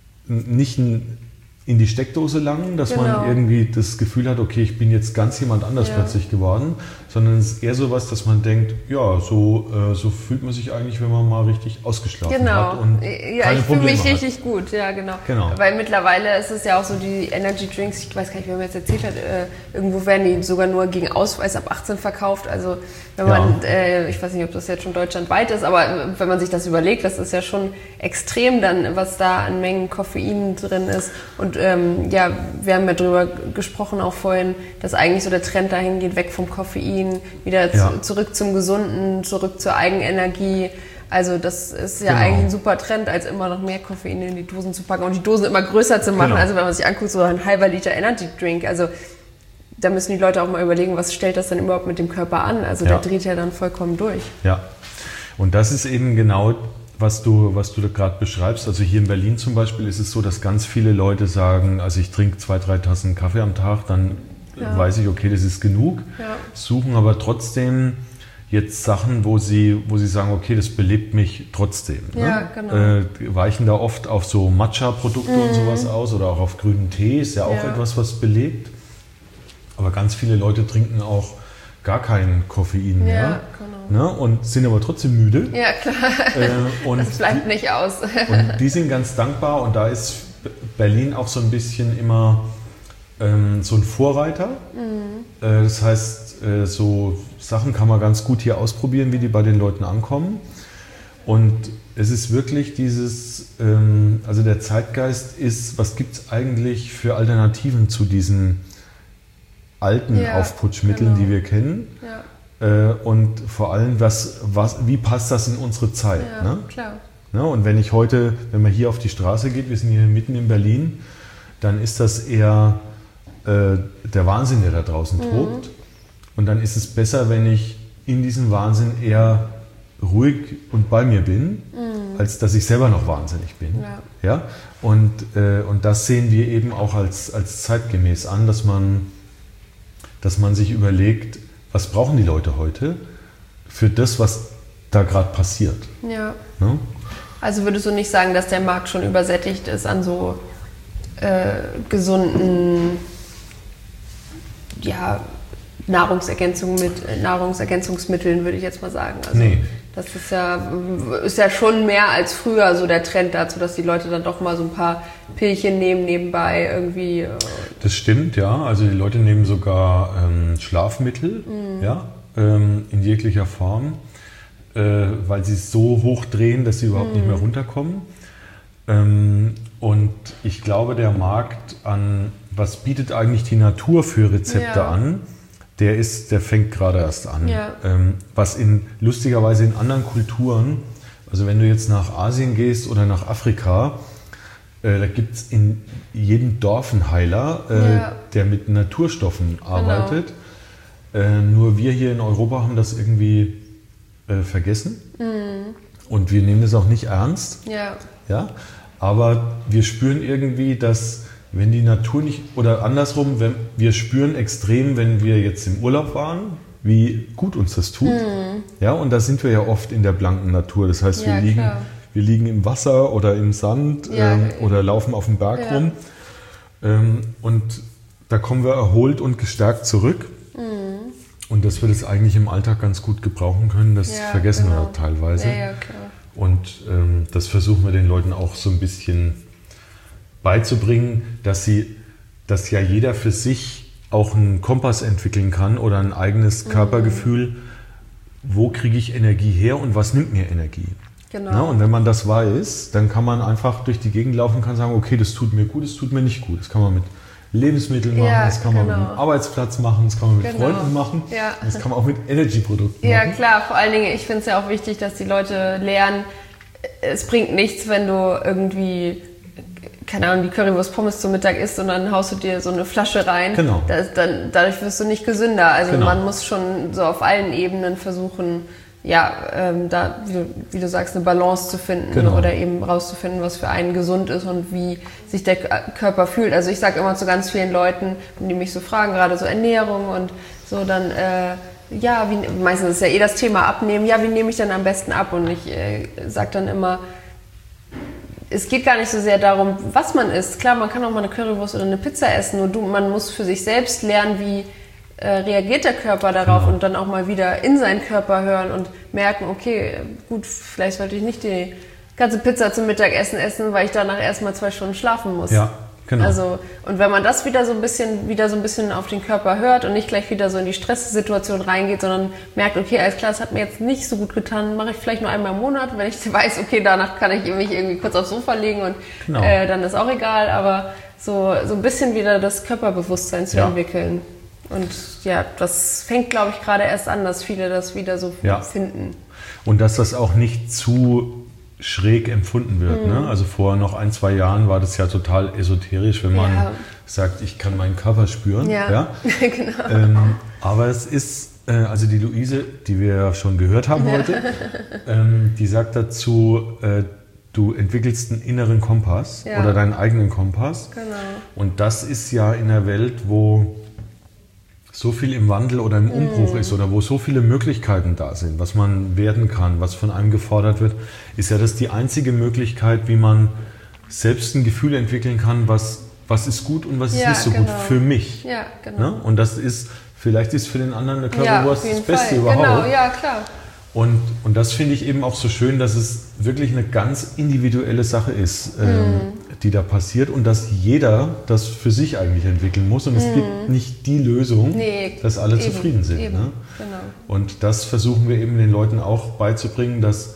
nicht ein in die Steckdose langen, dass genau. man irgendwie das Gefühl hat, okay, ich bin jetzt ganz jemand anders ja. plötzlich geworden, sondern es ist eher so was, dass man denkt, ja, so, äh, so fühlt man sich eigentlich, wenn man mal richtig ausgeschlafen genau. hat und ja, keine ich fühle mich hat. richtig gut, ja genau. genau. Weil mittlerweile ist es ja auch so, die Energy Drinks, ich weiß gar nicht, wer mir jetzt erzählt hat, äh, irgendwo werden die sogar nur gegen Ausweis ab achtzehn verkauft, also wenn man, ja. äh, ich weiß nicht, ob das jetzt schon deutschlandweit ist, aber wenn man sich das überlegt, das ist ja schon extrem dann, was da an Mengen Koffein drin ist und ähm, ja, wir haben ja drüber gesprochen auch vorhin, dass eigentlich so der Trend dahin geht, weg vom Koffein, wieder ja. zu, zurück zum Gesunden, zurück zur Eigenenergie. Also das ist ja genau. eigentlich ein super Trend, als immer noch mehr Koffein in die Dosen zu packen und die Dosen immer größer zu machen. Genau. Also wenn man sich anguckt, so ein halber Liter Energy Drink, also da müssen die Leute auch mal überlegen, was stellt das denn überhaupt mit dem Körper an? Also ja. der dreht ja dann vollkommen durch. Ja, und das ist eben genau, was du, was du da gerade beschreibst. Also hier in Berlin zum Beispiel ist es so, dass ganz viele Leute sagen, also ich trinke zwei, drei Tassen Kaffee am Tag, dann ja. weiß ich, okay, das ist genug. Ja. Suchen aber trotzdem jetzt Sachen, wo sie, wo sie sagen, okay, das belebt mich trotzdem. Ja, ne? genau. Äh, weichen da oft auf so Matcha-Produkte mhm. und sowas aus oder auch auf grünen Tee, ist ja auch ja. etwas, was belebt. Aber ganz viele Leute trinken auch gar kein Koffein mehr ja, genau. ne? Und sind aber trotzdem müde. Ja, klar. Äh, und das bleibt die, nicht aus. Und die sind ganz dankbar und da ist Berlin auch so ein bisschen immer ähm, so ein Vorreiter. Mhm. Äh, das heißt, äh, so Sachen kann man ganz gut hier ausprobieren, wie die bei den Leuten ankommen. Und es ist wirklich dieses, ähm, also der Zeitgeist ist, was gibt es eigentlich für Alternativen zu diesen alten ja, Aufputschmitteln, genau. die wir kennen? Ja. Äh, und vor allem, was, was, wie passt das in unsere Zeit? Ja, ne? klar. Ne? Und wenn ich heute, wenn man hier auf die Straße geht, wir sind hier mitten in Berlin, dann ist das eher äh, der Wahnsinn, der da draußen mhm. tobt. Und dann ist es besser, wenn ich in diesem Wahnsinn eher ruhig und bei mir bin, mhm. als dass ich selber noch wahnsinnig bin. Ja. Ja? Und, äh, und das sehen wir eben auch als, als zeitgemäß an, dass man, dass man sich überlegt, was brauchen die Leute heute für das, was da gerade passiert. Ja. Ne? Also würdest du nicht sagen, dass der Markt schon übersättigt ist an so äh, gesunden ja, Nahrungsergänzung mit, Nahrungsergänzungsmitteln, würde ich jetzt mal sagen. Also, nee. Das ist ja, ist ja schon mehr als früher so der Trend dazu, dass die Leute dann doch mal so ein paar Pillchen nehmen nebenbei irgendwie. Das stimmt, ja. Also die Leute nehmen sogar ähm, Schlafmittel, mhm. ja, ähm, in jeglicher Form, äh, weil sie es so hoch drehen, dass sie überhaupt mhm. nicht mehr runterkommen. Ähm, und ich glaube, der Markt an, was bietet eigentlich die Natur für Rezepte ja. an? Der, ist, der fängt gerade erst an. Ja. Ähm, was in, lustigerweise in anderen Kulturen, also wenn du jetzt nach Asien gehst oder nach Afrika, äh, da gibt es in jedem Dorf einen Heiler, äh, ja. der mit Naturstoffen arbeitet. Genau. Äh, nur wir hier in Europa haben das irgendwie äh, vergessen. Mhm. Und wir nehmen das auch nicht ernst. Ja. Ja? Aber wir spüren irgendwie, dass wenn die Natur nicht, oder andersrum, wenn, wir spüren extrem, wenn wir jetzt im Urlaub waren, wie gut uns das tut. Mhm. Ja, und da sind wir ja oft in der blanken Natur. Das heißt, ja, wir, liegen, wir liegen im Wasser oder im Sand ja, ähm, oder laufen auf dem Berg ja. rum. Ähm, und da kommen wir erholt und gestärkt zurück. Mhm. Und dass wir das eigentlich im Alltag ganz gut gebrauchen können, das ja, vergessen genau. wir teilweise. Ja, ja, klar. Und ähm, das versuchen wir den Leuten auch so ein bisschen beizubringen, dass sie, dass ja jeder für sich auch einen Kompass entwickeln kann oder ein eigenes Körpergefühl, wo kriege ich Energie her und was nimmt mir Energie. Genau. Na, und wenn man das weiß, dann kann man einfach durch die Gegend laufen und kann sagen, okay, das tut mir gut, das tut mir nicht gut. Das kann man mit Lebensmitteln machen, ja, das kann man genau. mit dem Arbeitsplatz machen, das kann man mit genau. Freunden machen, ja. das kann man auch mit Energy-Produkten ja, machen. Ja klar, vor allen Dingen, ich finde es ja auch wichtig, dass die Leute lernen, es bringt nichts, wenn du irgendwie keine Ahnung, die Currywurst Pommes zum Mittag isst und dann haust du dir so eine Flasche rein. Genau. Das, dann, dadurch wirst du nicht gesünder. Also genau. man muss schon so auf allen Ebenen versuchen, ja, ähm, da, wie du, wie du sagst, eine Balance zu finden genau. oder eben rauszufinden, was für einen gesund ist und wie sich der Körper fühlt. Also ich sage immer zu ganz vielen Leuten, die mich so fragen, gerade so Ernährung und so, dann, äh, ja, wie, meistens ist ja eh das Thema Abnehmen, ja, wie nehme ich denn am besten ab? Und ich äh, sage dann immer, es geht gar nicht so sehr darum, was man isst. Klar, man kann auch mal eine Currywurst oder eine Pizza essen, nur du, man muss für sich selbst lernen, wie äh, reagiert der Körper darauf genau. und dann auch mal wieder in seinen Körper hören und merken, okay, gut, vielleicht sollte ich nicht die ganze Pizza zum Mittagessen essen, weil ich danach erstmal zwei Stunden schlafen muss. Ja, genau. Also, und wenn man das wieder so ein bisschen, wieder so ein bisschen auf den Körper hört und nicht gleich wieder so in die Stresssituation reingeht, sondern merkt, okay, alles klar, das hat mir jetzt nicht so gut getan, mache ich vielleicht nur einmal im Monat, wenn ich weiß, okay, danach kann ich mich irgendwie kurz aufs Sofa legen und genau. äh, dann ist auch egal, aber so, so ein bisschen wieder das Körperbewusstsein zu ja. entwickeln. Und ja, das fängt, glaube ich, gerade erst an, dass viele das wieder so ja. finden. Und dass das auch nicht zu schräg empfunden wird. Mhm. Ne? Also vor noch ein, zwei Jahren war das ja total esoterisch, wenn man ja. sagt, ich kann meinen Körper spüren. Ja, ja? genau. Ähm, aber es ist, äh, also die Luise, die wir ja schon gehört haben heute, ähm, die sagt dazu, äh, du entwickelst einen inneren Kompass ja. oder deinen eigenen Kompass. Genau. Und das ist ja in einer Welt, wo so viel im Wandel oder im Umbruch mm. ist oder wo so viele Möglichkeiten da sind, was man werden kann, was von einem gefordert wird, ist ja das die einzige Möglichkeit, wie man selbst ein Gefühl entwickeln kann, was, was ist gut und was ist ja, nicht so genau. gut für mich. Ja, genau. Ne? Und das ist, vielleicht ist für den anderen eine Currywurst ja, das Beste Fall. überhaupt. Genau, ja, klar. Und, und das finde ich eben auch so schön, dass es wirklich eine ganz individuelle Sache ist, ähm, mm. die da passiert und dass jeder das für sich eigentlich entwickeln muss. Und mm. es gibt nicht die Lösung, nee, dass alle eben, zufrieden sind. Eben, ne? Genau. Und das versuchen wir eben den Leuten auch beizubringen, dass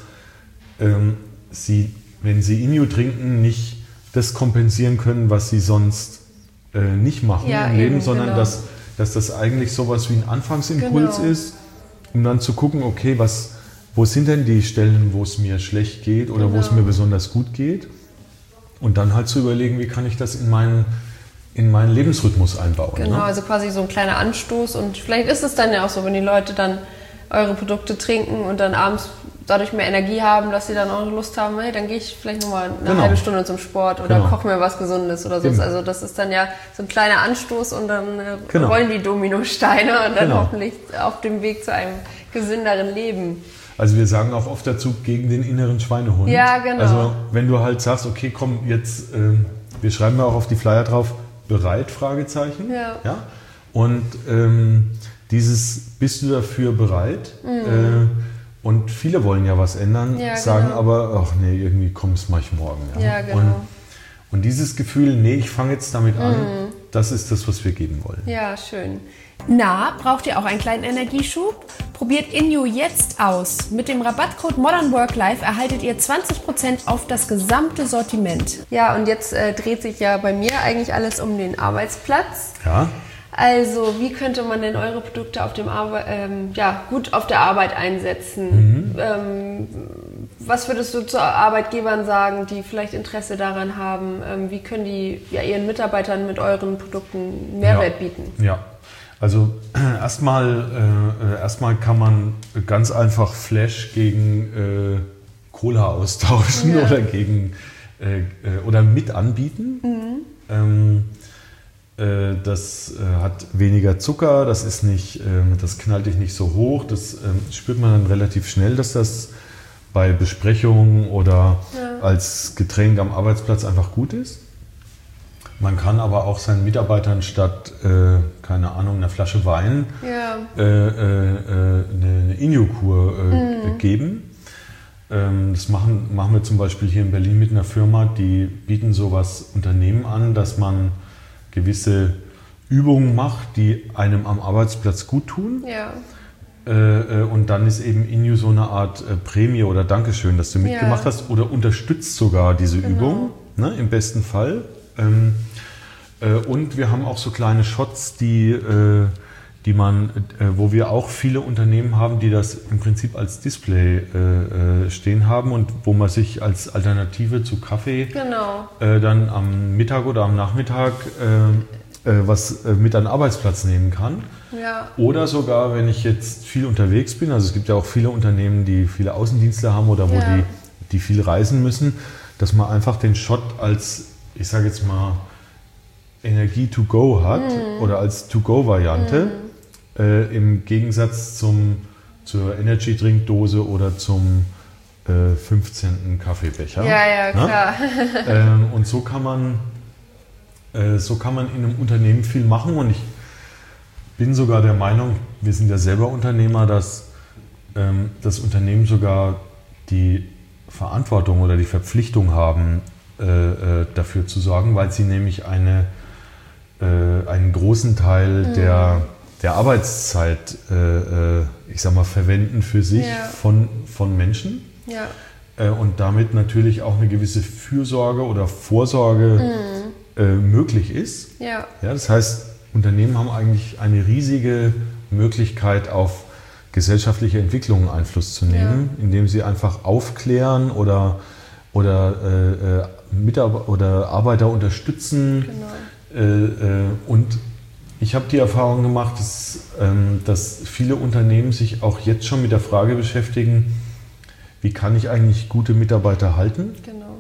ähm, sie, wenn sie Inju trinken, nicht das kompensieren können, was sie sonst äh, nicht machen ja, im Leben, eben, sondern genau. dass, dass das eigentlich sowas wie ein Anfangsimpuls genau. ist, um dann zu gucken, okay, was, wo sind denn die Stellen, wo es mir schlecht geht oder genau. wo es mir besonders gut geht? Und dann halt zu überlegen, wie kann ich das in meinen, in meinen Lebensrhythmus einbauen. Genau, ne? Also quasi so ein kleiner Anstoß. Und vielleicht ist es dann ja auch so, wenn die Leute dann eure Produkte trinken und dann abends dadurch mehr Energie haben, dass sie dann auch Lust haben, hey, dann gehe ich vielleicht nochmal eine genau. halbe Stunde zum Sport oder genau. koche mir was Gesundes oder so. Also das ist dann ja so ein kleiner Anstoß und dann äh, genau. rollen die Dominosteine und dann genau. hoffentlich auf dem Weg zu einem gesünderen Leben. Also wir sagen auch oft dazu, gegen den inneren Schweinehund. Ja, genau. Also wenn du halt sagst, okay, komm, jetzt, äh, wir schreiben ja auch auf die Flyer drauf, bereit, Fragezeichen. Ja. ja? Und ähm, dieses, bist du dafür bereit? Mhm. Äh, Und viele wollen ja was ändern, ja, sagen genau. aber, ach nee, irgendwie komm, das mache ich morgen. Ja, ja genau. Und, und dieses Gefühl, nee, ich fange jetzt damit an, mm. das ist das, was wir geben wollen. Ja, schön. Na, braucht ihr auch einen kleinen Energieschub? Probiert Inju jetzt aus. Mit dem Rabattcode Modern Work Life erhaltet ihr zwanzig Prozent auf das gesamte Sortiment. Ja, und jetzt äh, dreht sich ja bei mir eigentlich alles um den Arbeitsplatz. Ja. Also, wie könnte man denn eure Produkte auf dem Arbe- ähm, ja, gut auf der Arbeit einsetzen? Mhm. Ähm, was würdest du zu Arbeitgebern sagen, die vielleicht Interesse daran haben? Ähm, wie können die ja, ihren Mitarbeitern mit euren Produkten Mehrwert ja. bieten? Ja, also äh, erstmal äh, erstmal kann man ganz einfach Flash gegen äh, Cola austauschen ja. oder gegen äh, oder mit anbieten. Mhm. Ähm, Das äh, hat weniger Zucker, das ist nicht, äh, das knallt dich nicht so hoch. Das äh, spürt man dann relativ schnell, dass das bei Besprechungen oder ja. als Getränk am Arbeitsplatz einfach gut ist. Man kann aber auch seinen Mitarbeitern statt, äh, keine Ahnung, einer Flasche Wein ja. äh, äh, eine, eine Inju-Kur äh, mhm. geben. Ähm, das machen, machen wir zum Beispiel hier in Berlin mit einer Firma, die bieten sowas Unternehmen an, dass man gewisse Übungen macht, die einem am Arbeitsplatz gut tun. Ja. Äh, und dann ist eben Inju so eine Art äh, Prämie oder Dankeschön, dass du mitgemacht ja. hast oder unterstützt sogar diese genau. Übung, ne, im besten Fall. Ähm, äh, und wir haben auch so kleine Shots, die, äh, die man, äh, wo wir auch viele Unternehmen haben, die das im Prinzip als Display äh, stehen haben und wo man sich als Alternative zu Kaffee genau. äh, dann am Mittag oder am Nachmittag äh, äh, was äh, mit an den Arbeitsplatz nehmen kann. Ja. Oder sogar, wenn ich jetzt viel unterwegs bin, also es gibt ja auch viele Unternehmen, die viele Außendienstler haben oder wo ja. die, die viel reisen müssen, dass man einfach den Shot als, ich sage jetzt mal, Energie to go hat mm. oder als To-Go-Variante. Mm. Äh, im Gegensatz zum, zur Energy-Drink-Dose oder zum äh, fünfzehnten Kaffeebecher. Ja, ja, klar. ähm, und so kann man äh, so kann man in einem Unternehmen viel machen und ich bin sogar der Meinung, wir sind ja selber Unternehmer, dass ähm, das Unternehmen sogar die Verantwortung oder die Verpflichtung haben, äh, äh, dafür zu sorgen, weil sie nämlich eine, äh, einen großen Teil mhm. der der Arbeitszeit, äh, ich sag mal, verwenden für sich ja. von, von Menschen ja. äh, und damit natürlich auch eine gewisse Fürsorge oder Vorsorge mm. äh, möglich ist. Ja. Ja, das heißt, Unternehmen haben eigentlich eine riesige Möglichkeit, auf gesellschaftliche Entwicklungen Einfluss zu nehmen, ja. indem sie einfach aufklären oder, oder, äh, Mitarbeiter oder Arbeiter unterstützen. Genau. Äh, äh, und ich habe die Erfahrung gemacht, dass, ähm, dass viele Unternehmen sich auch jetzt schon mit der Frage beschäftigen, wie kann ich eigentlich gute Mitarbeiter halten? Genau.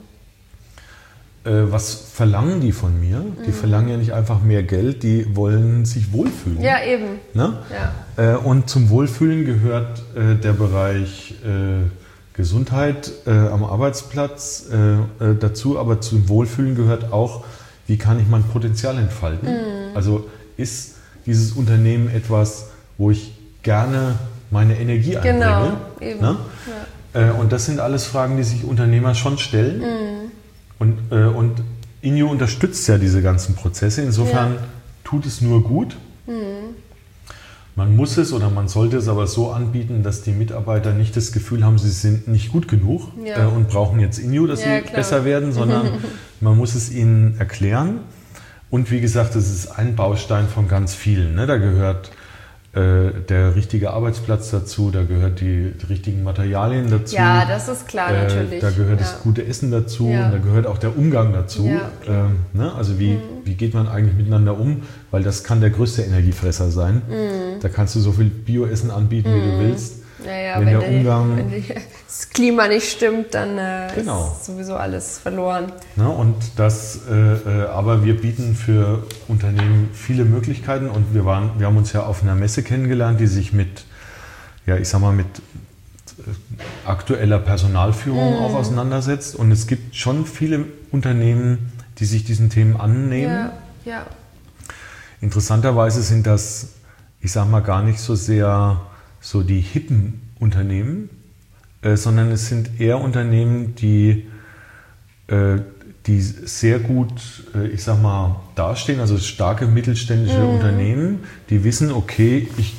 Äh, was verlangen die von mir? Mhm. Die verlangen ja nicht einfach mehr Geld, die wollen sich wohlfühlen. Ja, eben. Ne? Ja. Äh, und zum Wohlfühlen gehört äh, der Bereich äh, Gesundheit äh, am Arbeitsplatz äh, äh, dazu, aber zum Wohlfühlen gehört auch, wie kann ich mein Potenzial entfalten? Mhm. Also ist dieses Unternehmen etwas, wo ich gerne meine Energie einbringe? Genau, eben. Ne? Ja. Äh, und das sind alles Fragen, die sich Unternehmer schon stellen. Mhm. Und, äh, und Inyo unterstützt ja diese ganzen Prozesse. Insofern ja. tut es nur gut. Mhm. Man muss es oder man sollte es aber so anbieten, dass die Mitarbeiter nicht das Gefühl haben, sie sind nicht gut genug ja. äh, und brauchen jetzt Inyo, dass ja, sie klar. besser werden, sondern man muss es ihnen erklären. Und wie gesagt, das ist ein Baustein von ganz vielen. Ne? Da gehört äh, der richtige Arbeitsplatz dazu, da gehört die, die richtigen Materialien dazu. Ja, das ist klar, äh, natürlich. Da gehört ja. das gute Essen dazu ja. und da gehört auch der Umgang dazu. Ja. Ähm, ne? Also wie, mhm. wie geht man eigentlich miteinander um? Weil das kann der größte Energiefresser sein. Mhm. Da kannst du so viel Bioessen anbieten, mhm. wie du willst. Ja, ja, wenn, wenn, der Umgang, wenn die, das Klima nicht stimmt, dann äh, genau. ist sowieso alles verloren. Ne? Und das, äh, äh, aber wir bieten für Unternehmen viele Möglichkeiten und wir, waren, wir haben uns ja auf einer Messe kennengelernt, die sich mit, ja, ich sag mal, mit aktueller Personalführung mhm. auch auseinandersetzt. Und es gibt schon viele Unternehmen, die sich diesen Themen annehmen. Ja, ja. Interessanterweise sind das, ich sag mal, gar nicht so sehr so die hippen Unternehmen, äh, sondern es sind eher Unternehmen, die, äh, die sehr gut, äh, ich sag mal, dastehen, also starke mittelständische mhm. Unternehmen, die wissen, okay, ich,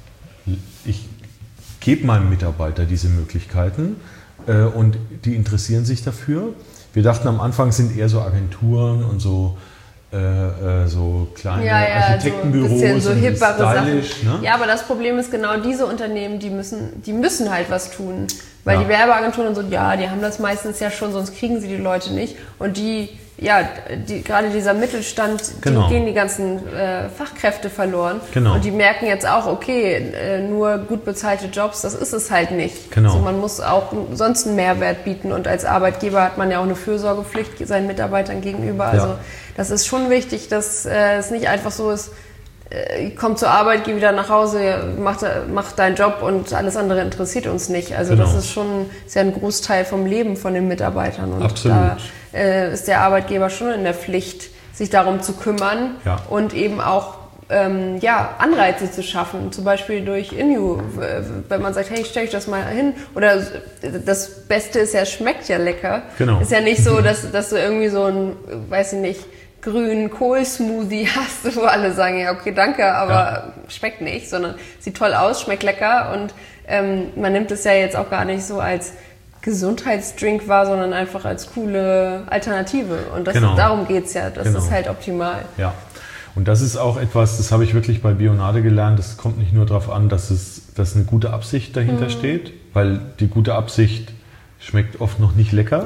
ich gebe meinem Mitarbeiter diese Möglichkeiten äh, und die interessieren sich dafür. Wir dachten am Anfang sind eher so Agenturen und so Äh, äh, so kleine ja, ja, Architektenbüros, so, so hippere stylisch, Sachen. Ne? Ja, aber das Problem ist genau, diese Unternehmen, die müssen, die müssen halt was tun. Weil ja. die Werbeagenturen und so, ja, die haben das meistens ja schon, sonst kriegen sie die Leute nicht. Und die, ja, die, gerade dieser Mittelstand, genau. die gehen die ganzen äh, Fachkräfte verloren. Genau. Und die merken jetzt auch, okay, äh, nur gut bezahlte Jobs, das ist es halt nicht. Genau. Also man muss auch sonst einen Mehrwert bieten. Und als Arbeitgeber hat man ja auch eine Fürsorgepflicht seinen Mitarbeitern gegenüber. Also ja. das ist schon wichtig, dass äh, es nicht einfach so ist, äh, komm zur Arbeit, geh wieder nach Hause, mach, mach deinen Job und alles andere interessiert uns nicht. Also genau. das ist schon ist ja ein Großteil vom Leben von den Mitarbeitern. Und absolut. Da äh, ist der Arbeitgeber schon in der Pflicht, sich darum zu kümmern ja. und eben auch ähm, ja, Anreize zu schaffen, zum Beispiel durch Inyo, wenn man sagt, hey, stell ich das mal hin, oder das Beste ist ja, es schmeckt ja lecker. Genau. Ist ja nicht so, dass, dass du irgendwie so ein, weiß ich nicht, grünen Kohl-Smoothie hast, wo alle sagen, ja, okay, danke, aber ja. schmeckt nicht, sondern sieht toll aus, schmeckt lecker und ähm, man nimmt es ja jetzt auch gar nicht so als Gesundheitsdrink wahr, sondern einfach als coole Alternative und das, genau. darum geht's ja, das genau. ist halt optimal. Ja. Und das ist auch etwas, das habe ich wirklich bei Bionade gelernt, das kommt nicht nur darauf an, dass, es, dass eine gute Absicht dahinter mhm. steht, weil die gute Absicht schmeckt oft noch nicht lecker,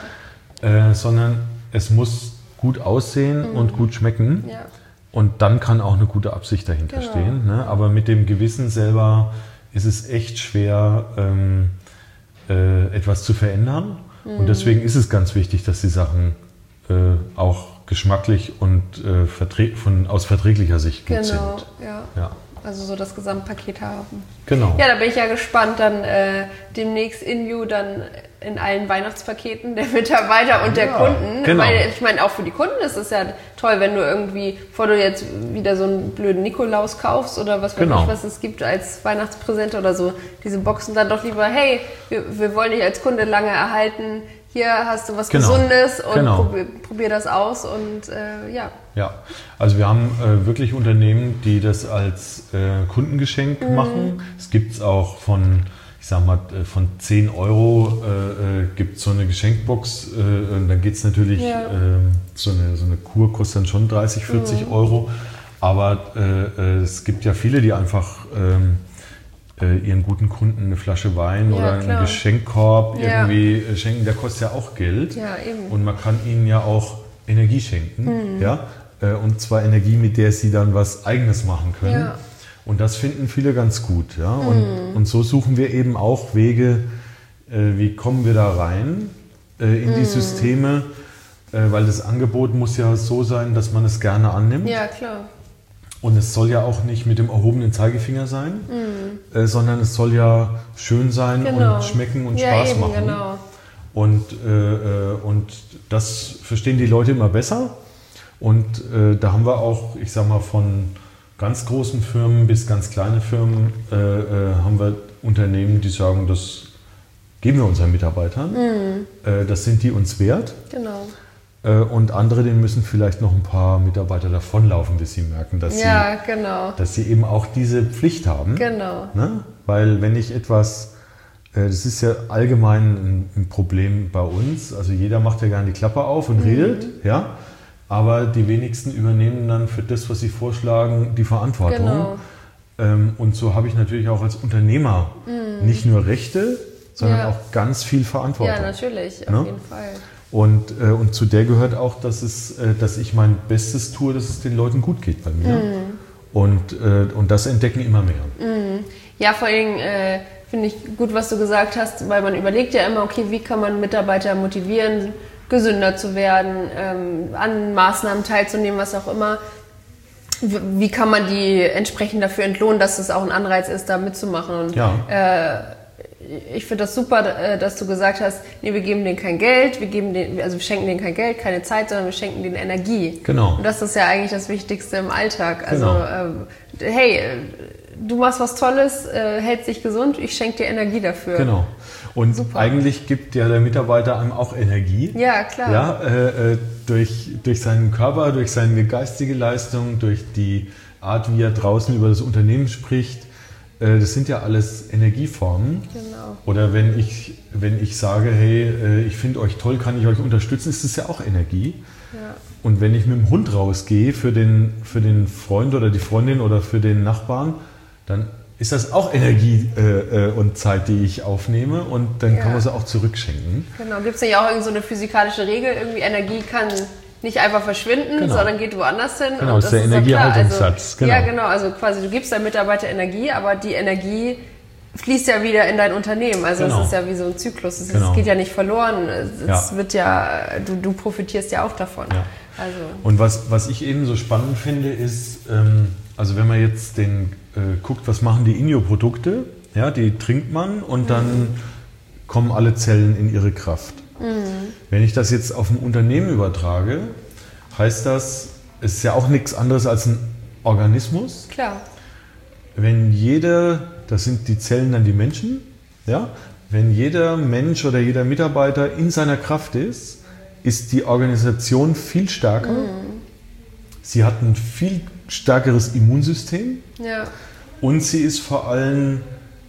ja. äh, sondern es muss gut aussehen mhm. und gut schmecken ja. und dann kann auch eine gute Absicht dahinter genau. stehen. Ne? Aber mit dem Gewissen selber ist es echt schwer, ähm, äh, etwas zu verändern mhm. und deswegen ist es ganz wichtig, dass die Sachen äh, auch geschmacklich und äh, verträ- von, aus verträglicher Sicht gut genau. sind. Ja. Ja. Also so das Gesamtpaket haben. Genau. Ja, da bin ich ja gespannt, dann äh, demnächst Inyo dann in allen Weihnachtspaketen der Mitarbeiter und der ja, Kunden. genau. Weil ich meine, auch für die Kunden ist es ja toll, wenn du irgendwie, bevor du jetzt wieder so einen blöden Nikolaus kaufst oder was weiß genau. ich, was es gibt als Weihnachtspräsente oder so, diese Boxen dann doch lieber, hey, wir, wir wollen dich als Kunde lange erhalten, hier hast du was genau. Gesundes und genau. probier, probier das aus und äh, ja. Ja, also wir haben äh, wirklich Unternehmen, die das als äh, Kundengeschenk mhm. machen. Es gibt es auch von, ich sag mal, von zehn Euro äh, äh, gibt es so eine Geschenkbox. Äh, und dann geht es natürlich, ja. äh, so, eine, so eine Kur kostet dann schon dreißig, vierzig mhm. Euro. Aber äh, äh, es gibt ja viele, die einfach ähm, äh, ihren guten Kunden eine Flasche Wein ja, oder klar. einen Geschenkkorb ja. irgendwie schenken. Der kostet ja auch Geld. Ja, eben. Und man kann ihnen ja auch Energie schenken. Mhm. Ja? Und zwar Energie, mit der sie dann was Eigenes machen können. Ja. Und das finden viele ganz gut. Ja? Und, mhm. und so suchen wir eben auch Wege, äh, wie kommen wir da rein äh, in mhm. die Systeme, äh, weil das Angebot muss ja so sein, dass man es gerne annimmt. Ja, klar. Und es soll ja auch nicht mit dem erhobenen Zeigefinger sein, mhm. äh, sondern es soll ja schön sein genau. und schmecken und ja, Spaß eben, machen. Genau. Und, äh, und das verstehen die Leute immer besser. Und äh, da haben wir auch, ich sag mal, von, ganz großen Firmen bis ganz kleine Firmen äh, äh, haben wir Unternehmen, die sagen, das geben wir unseren Mitarbeitern. Mhm. Äh, das sind die uns wert. Genau. Äh, und andere, denen müssen vielleicht noch ein paar Mitarbeiter davonlaufen, bis sie merken, dass, ja, sie, genau. dass sie eben auch diese Pflicht haben. Genau. Ne? Weil wenn ich etwas, äh, das ist ja allgemein ein, ein Problem bei uns, also jeder macht ja gerne die Klappe auf und mhm. redet, ja. Aber die wenigsten übernehmen dann für das, was sie vorschlagen, die Verantwortung. Genau. Ähm, und so habe ich natürlich auch als Unternehmer mm. nicht nur Rechte, sondern ja. auch ganz viel Verantwortung. Ja, natürlich, auf ne? jeden Fall. Und, äh, und zu der gehört auch, dass, es, äh, dass ich mein Bestes tue, dass es den Leuten gut geht bei mir. Mm. Und, äh, und das entdecken immer mehr. Mm. Ja, vor allem äh, finde ich gut, was du gesagt hast, weil man überlegt ja immer, okay, wie kann man Mitarbeiter motivieren, gesünder zu werden, ähm, an Maßnahmen teilzunehmen, was auch immer. Wie, wie kann man die entsprechend dafür entlohnen, dass es auch ein Anreiz ist, da mitzumachen? Und ja. äh, ich finde das super, dass du gesagt hast, nee, wir geben denen kein Geld, wir geben denen, also wir schenken denen kein Geld, keine Zeit, sondern wir schenken denen Energie. Genau. Und das ist ja eigentlich das Wichtigste im Alltag. Also genau. äh, hey, du machst was Tolles, äh, hältst dich gesund, ich schenke dir Energie dafür. Genau. Und super. Eigentlich gibt ja der Mitarbeiter einem auch Energie. Ja, klar. Ja, äh, durch, durch seinen Körper, durch seine geistige Leistung, durch die Art, wie er draußen über das Unternehmen spricht. Äh, das sind ja alles Energieformen. Genau. Oder wenn ich, wenn ich sage, hey, äh, ich finde euch toll, kann ich euch unterstützen, ist das ja auch Energie. Ja. Und wenn ich mit dem Hund rausgehe für den, für den Freund oder die Freundin oder für den Nachbarn, dann ist das auch Energie äh, und Zeit, die ich aufnehme, und dann ja. kann man sie auch zurückschenken. Genau, gibt es nicht auch irgend so eine physikalische Regel, irgendwie Energie kann nicht einfach verschwinden, genau. sondern geht woanders hin. Genau, und das ist der Energiehaltungssatz. Also, genau. Ja, genau, also quasi du gibst deinem Mitarbeiter Energie, aber die Energie fließt ja wieder in dein Unternehmen. Also genau. es ist ja wie so ein Zyklus, es genau. geht ja nicht verloren, es ja. wird ja, du, du profitierst ja auch davon. Ja. Also. Und was, was ich eben so spannend finde, ist, ähm, also wenn man jetzt den äh, guckt, was machen die Inyo-Produkte, ja, die trinkt man und mhm. dann kommen alle Zellen in ihre Kraft. Mhm. Wenn ich das jetzt auf ein Unternehmen übertrage, heißt das, es ist ja auch nichts anderes als ein Organismus. Klar. Wenn jeder, das sind die Zellen dann die Menschen, ja, wenn jeder Mensch oder jeder Mitarbeiter in seiner Kraft ist, ist die Organisation viel stärker. Mhm. Sie hat ein viel stärkeres Immunsystem. Ja. Und sie ist vor allem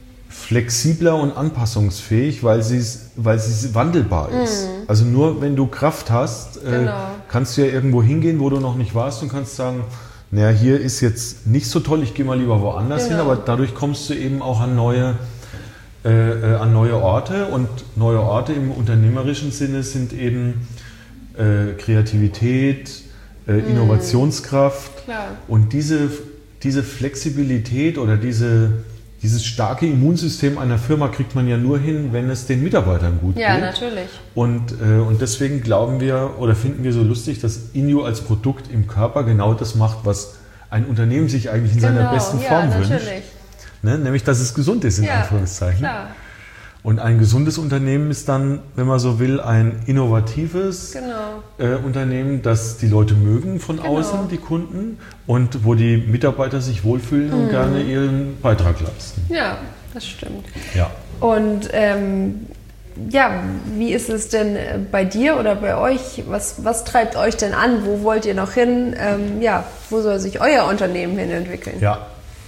flexibler und anpassungsfähig, weil sie, weil sie wandelbar ist. Mhm. Also nur wenn du Kraft hast, genau. äh, kannst du ja irgendwo hingehen, wo du noch nicht warst, und kannst sagen, naja, hier ist jetzt nicht so toll, ich gehe mal lieber woanders genau. hin, aber dadurch kommst du eben auch an neue, äh, äh, an neue Orte, und neue Orte im unternehmerischen Sinne sind eben äh, Kreativität, äh, mhm. Innovationskraft. Klar. Und diese, diese Flexibilität oder diese, dieses starke Immunsystem einer Firma kriegt man ja nur hin, wenn es den Mitarbeitern gut ja, geht. Ja, natürlich. Und, äh, und deswegen glauben wir oder finden wir so lustig, dass Inyo als Produkt im Körper genau das macht, was ein Unternehmen sich eigentlich in genau. seiner besten ja, Form natürlich. wünscht. Ne? Nämlich, dass es gesund ist, in ja, Anführungszeichen. Klar. Und ein gesundes Unternehmen ist dann, wenn man so will, ein innovatives genau. äh, Unternehmen, das die Leute mögen von genau. außen, die Kunden, und wo die Mitarbeiter sich wohlfühlen mhm. und gerne ihren Beitrag leisten. Ja, das stimmt. Ja. Und ähm, ja, wie ist es denn bei dir oder bei euch? Was, was treibt euch denn an? Wo wollt ihr noch hin? Ähm, ja, wo soll sich euer Unternehmen hin entwickeln? Ja,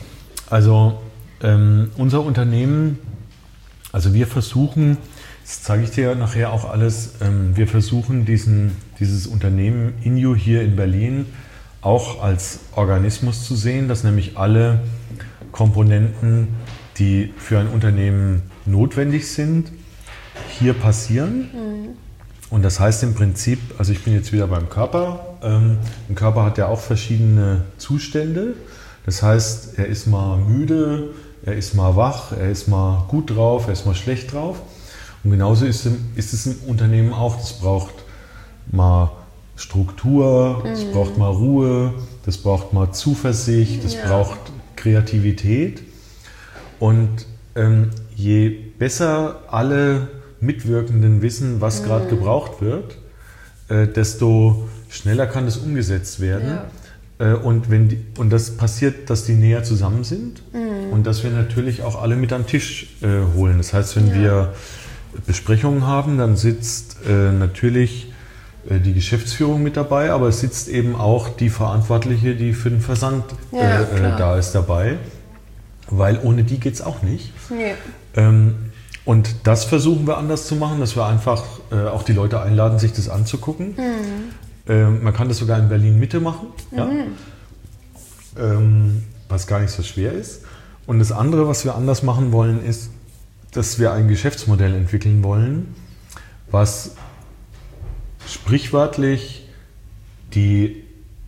also ähm, unser Unternehmen, also wir versuchen, das zeige ich dir nachher auch alles, ähm, wir versuchen diesen, dieses Unternehmen Inyo hier in Berlin auch als Organismus zu sehen, dass nämlich alle Komponenten, die für ein Unternehmen notwendig sind, hier passieren. Mhm. Und das heißt im Prinzip, also ich bin jetzt wieder beim Körper, ähm, ein Körper hat ja auch verschiedene Zustände. Das heißt, er ist mal müde, er ist mal wach, er ist mal gut drauf, er ist mal schlecht drauf. Und genauso ist, ist es im Unternehmen auch. Das braucht mal Struktur, es mhm. braucht mal Ruhe, das braucht mal Zuversicht, das ja. braucht Kreativität. Und ähm, je besser alle Mitwirkenden wissen, was mhm. gerade gebraucht wird, äh, desto schneller kann das umgesetzt werden. Ja. Äh, und, wenn die, und das passiert, dass die näher zusammen sind Mhm. und dass wir natürlich auch alle mit am Tisch äh, holen. Das heißt, wenn Ja. wir Besprechungen haben, dann sitzt äh, natürlich äh, die Geschäftsführung mit dabei, aber es sitzt eben auch die Verantwortliche, die für den Versand Ja, äh, klar. da ist, dabei. Weil ohne die geht es auch nicht. Nee. Ähm, und das versuchen wir anders zu machen, dass wir einfach äh, auch die Leute einladen, sich das anzugucken. Ähm, man kann das sogar in Berlin-Mitte machen, ja? ähm, was gar nicht so schwer ist. Und das andere, was wir anders machen wollen, ist, dass wir ein Geschäftsmodell entwickeln wollen, was sprichwörtlich die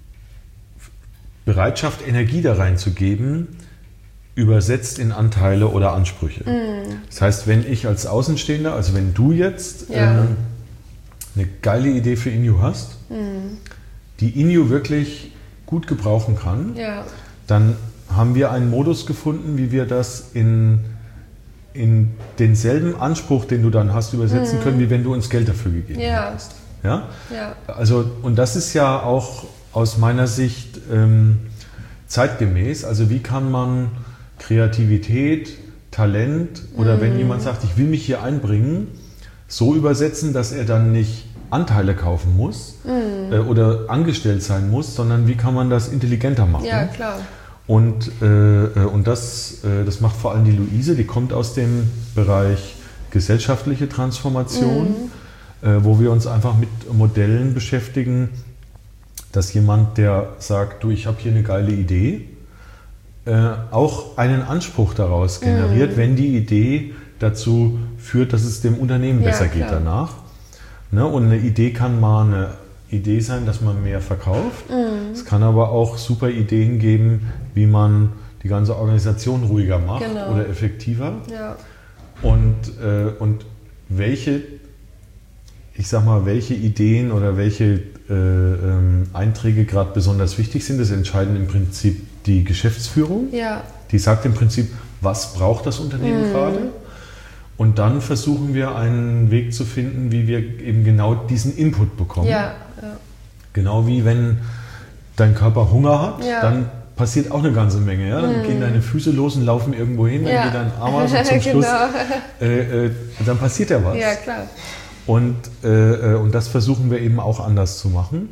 Bereitschaft, Energie da reinzugeben, übersetzt in Anteile oder Ansprüche. Das heißt, wenn ich als Außenstehender, also wenn du jetzt Ja. ähm, eine geile Idee für Inju hast, die Inju wirklich gut gebrauchen kann, Ja. dann haben wir einen Modus gefunden, wie wir das in, in denselben Anspruch, den du dann hast, übersetzen können, wie wenn du uns Geld dafür gegeben Ja. hättest. Ja? Ja. Also, und das ist ja auch aus meiner Sicht ähm, zeitgemäß. Also wie kann man Kreativität, Talent oder wenn jemand sagt, ich will mich hier einbringen, so übersetzen, dass er dann nicht Anteile kaufen muss äh, oder angestellt sein muss, sondern wie kann man das intelligenter machen? Ja, klar. Und, äh, und das, äh, das macht vor allem die Luise, die kommt aus dem Bereich gesellschaftliche Transformation, äh, wo wir uns einfach mit Modellen beschäftigen, dass jemand, der sagt, du, ich habe hier eine geile Idee, äh, auch einen Anspruch daraus generiert, wenn die Idee dazu führt, dass es dem Unternehmen Ja, besser geht klar. danach. Ne? Und eine Idee kann mal eine Idee sein, dass man mehr verkauft. Es kann aber auch super Ideen geben, wie man die ganze Organisation ruhiger macht Genau. oder effektiver. Ja. Und, äh, und welche, ich sag mal, welche Ideen oder welche äh, ähm, Einträge gerade besonders wichtig sind, das entscheiden im Prinzip die Geschäftsführung. Ja. Die sagt im Prinzip, was braucht das Unternehmen gerade? Und dann versuchen wir einen Weg zu finden, wie wir eben genau diesen Input bekommen. Ja. Ja. Genau wie wenn dein Körper Hunger hat, Ja. dann passiert auch eine ganze Menge. Ja? Dann gehen deine Füße los und laufen irgendwo hin, dann Ja. geht dein Arm aus und zum Schluss Genau. äh, äh, dann passiert ja was. Ja, klar. Und, äh, äh, und das versuchen wir eben auch anders zu machen.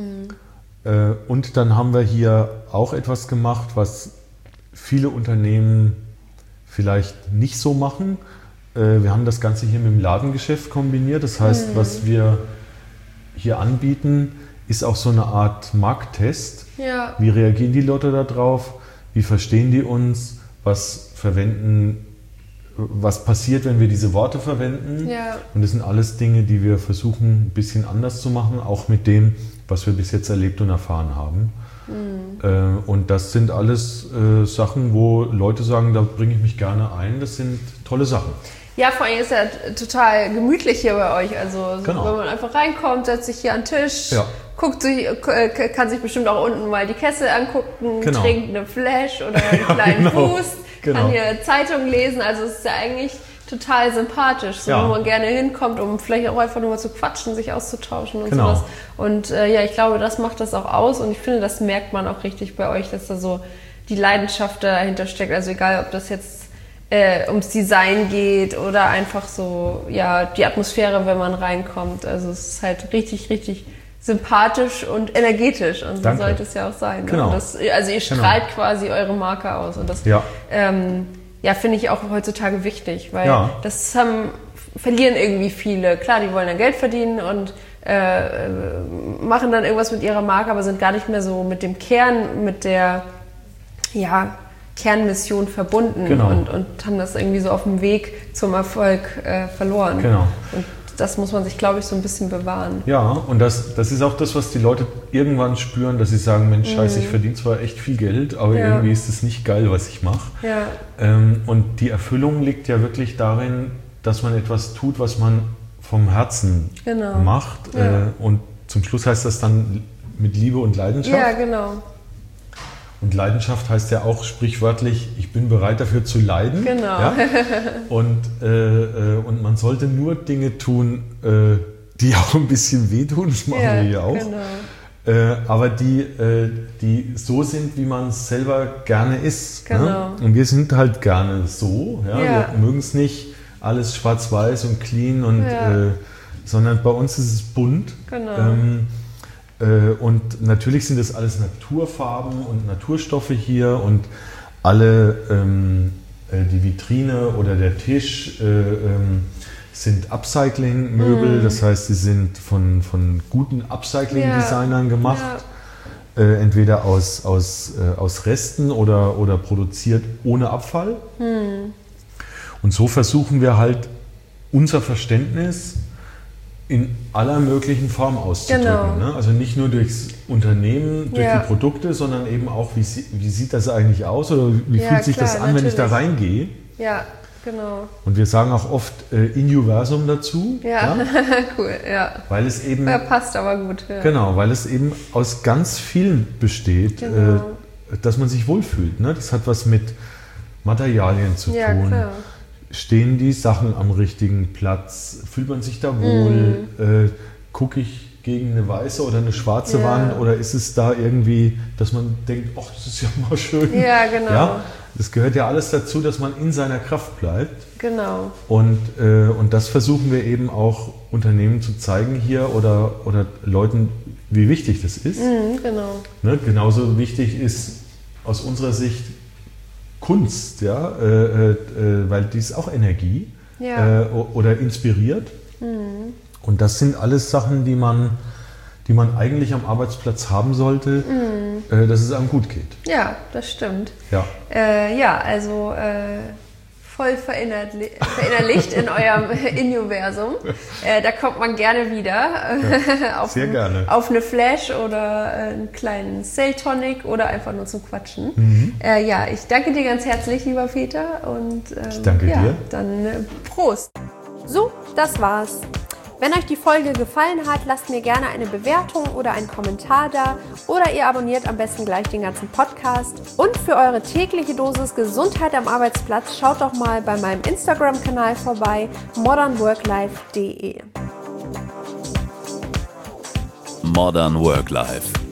Äh, und dann haben wir hier auch etwas gemacht, was viele Unternehmen vielleicht nicht so machen. Äh, wir haben das Ganze hier mit dem Ladengeschäft kombiniert. Das heißt, was wir hier anbieten, ist auch so eine Art Markttest. Ja. Wie reagieren die Leute darauf? Wie verstehen die uns? Was verwenden, was passiert, wenn wir diese Worte verwenden? Ja. Und das sind alles Dinge, die wir versuchen, ein bisschen anders zu machen, auch mit dem, was wir bis jetzt erlebt und erfahren haben. Äh, und das sind alles äh, Sachen, wo Leute sagen, da bringe ich mich gerne ein. Das sind tolle Sachen. Ja, vor allem ist ja total gemütlich hier bei euch. Also so, Genau. wenn man einfach reinkommt, setzt sich hier an den Tisch, Ja. guckt sich, äh, kann sich bestimmt auch unten mal die Kessel angucken, Genau. trinkt eine Flash oder einen Ja, kleinen genau. Boost, Genau. kann hier Zeitung lesen. Also es ist ja eigentlich total sympathisch, so, Ja. wo man gerne hinkommt, um vielleicht auch einfach nur mal zu quatschen, sich auszutauschen und Genau. sowas. Und äh, ja, ich glaube, das macht das auch aus und ich finde, das merkt man auch richtig bei euch, dass da so die Leidenschaft dahinter steckt. Also egal, ob das jetzt äh, ums Design geht oder einfach so, ja, die Atmosphäre, wenn man reinkommt. Also es ist halt richtig, richtig sympathisch und energetisch und so Danke. sollte es ja auch sein. Ne? Genau. Und das, also ihr Genau. strahlt quasi eure Marke aus und das Ja. ähm, ja, finde ich auch heutzutage wichtig, weil Ja. das haben, verlieren irgendwie viele. Klar, die wollen dann Geld verdienen und äh, machen dann irgendwas mit ihrer Marke, aber sind gar nicht mehr so mit dem Kern, mit der ja, Kernmission verbunden Genau. und, und haben das irgendwie so auf dem Weg zum Erfolg äh, verloren. Genau. Und das muss man sich, glaube ich, so ein bisschen bewahren. Ja, und das, das ist auch das, was die Leute irgendwann spüren, dass sie sagen, Mensch, scheiße, ich verdiene zwar echt viel Geld, aber Ja. irgendwie ist es nicht geil, was ich mache. Ja, Ähm, und die Erfüllung liegt ja wirklich darin, dass man etwas tut, was man vom Herzen Genau. macht. Ja. Äh, und zum Schluss heißt das dann mit Liebe und Leidenschaft. ja genau. Und Leidenschaft heißt ja auch sprichwörtlich, ich bin bereit dafür zu leiden. Genau. Ja? Und, äh, äh, und man sollte nur Dinge tun, äh, die auch ein bisschen wehtun. Das machen Ja, wir ja auch. genau. äh, aber die, äh, die so sind, wie man es selber gerne ist. Genau. Ne? Und wir sind halt gerne so. Ja? Ja. Wir mögen es nicht alles schwarz-weiß und clean, und, Ja. äh, sondern bei uns ist es bunt. Genau. Ähm, äh, und natürlich sind das alles Naturfarben und Naturstoffe hier, und alle, ähm, äh, die Vitrine oder der Tisch äh, ähm, sind Upcycling-Möbel, Mm. das heißt, sie sind von, von guten Upcycling-Designern gemacht, Ja. äh, entweder aus, aus, äh, aus Resten oder, oder produziert ohne Abfall. Hm. Und so versuchen wir halt unser Verständnis in aller möglichen Form auszudrücken. Genau. Ne? Also nicht nur durchs Unternehmen, durch Ja. die Produkte, sondern eben auch, wie, sie- wie sieht das eigentlich aus, oder wie Ja, fühlt sich klar, das an, wenn ich da natürlich. reingehe. Ja, genau. Und wir sagen auch oft äh, Inuniversum dazu, Ja, cool, ja. weil es eben Ja, passt aber gut. Ja. genau, weil es eben aus ganz vielen besteht, Genau. äh, dass man sich wohlfühlt. Ne? Das hat was mit Materialien zu Ja, tun. klar. Stehen die Sachen am richtigen Platz? Fühlt man sich da wohl? Mhm. Äh, Gucke ich gegen eine weiße oder eine schwarze Ja. Wand? Oder ist es da irgendwie, dass man denkt, ach, das ist ja mal schön. Ja, genau. Ja? Das gehört ja alles dazu, dass man in seiner Kraft bleibt. Genau. Und, äh, und das versuchen wir eben auch Unternehmen zu zeigen hier, oder, oder Leuten, wie wichtig das ist. Mhm, genau. Ne? Genauso wichtig ist aus unserer Sicht Kunst, ja? äh, äh, weil die ist auch Energie, Ja. äh, o- oder inspiriert. Mhm. Und das sind alles Sachen, die man, die man eigentlich am Arbeitsplatz haben sollte, Mhm. äh, dass es einem gut geht. Ja, das stimmt. Ja. Äh, ja, also äh, voll verinnerli verinnerlicht in eurem Inuniversum. Äh, da kommt man gerne wieder. auf, sehr gerne. Auf eine Flash oder einen kleinen Cell Tonic oder einfach nur zum Quatschen. Mhm. Äh, ja, ich danke dir ganz herzlich, lieber Peter. Und, ähm, Ich danke ja, dir. Dann äh, Prost. So, das war's. Wenn euch die Folge gefallen hat, lasst mir gerne eine Bewertung oder einen Kommentar da, oder ihr abonniert am besten gleich den ganzen Podcast. Und für eure tägliche Dosis Gesundheit am Arbeitsplatz schaut doch mal bei meinem Instagram-Kanal vorbei, modern work life punkt de. Modern Work Life.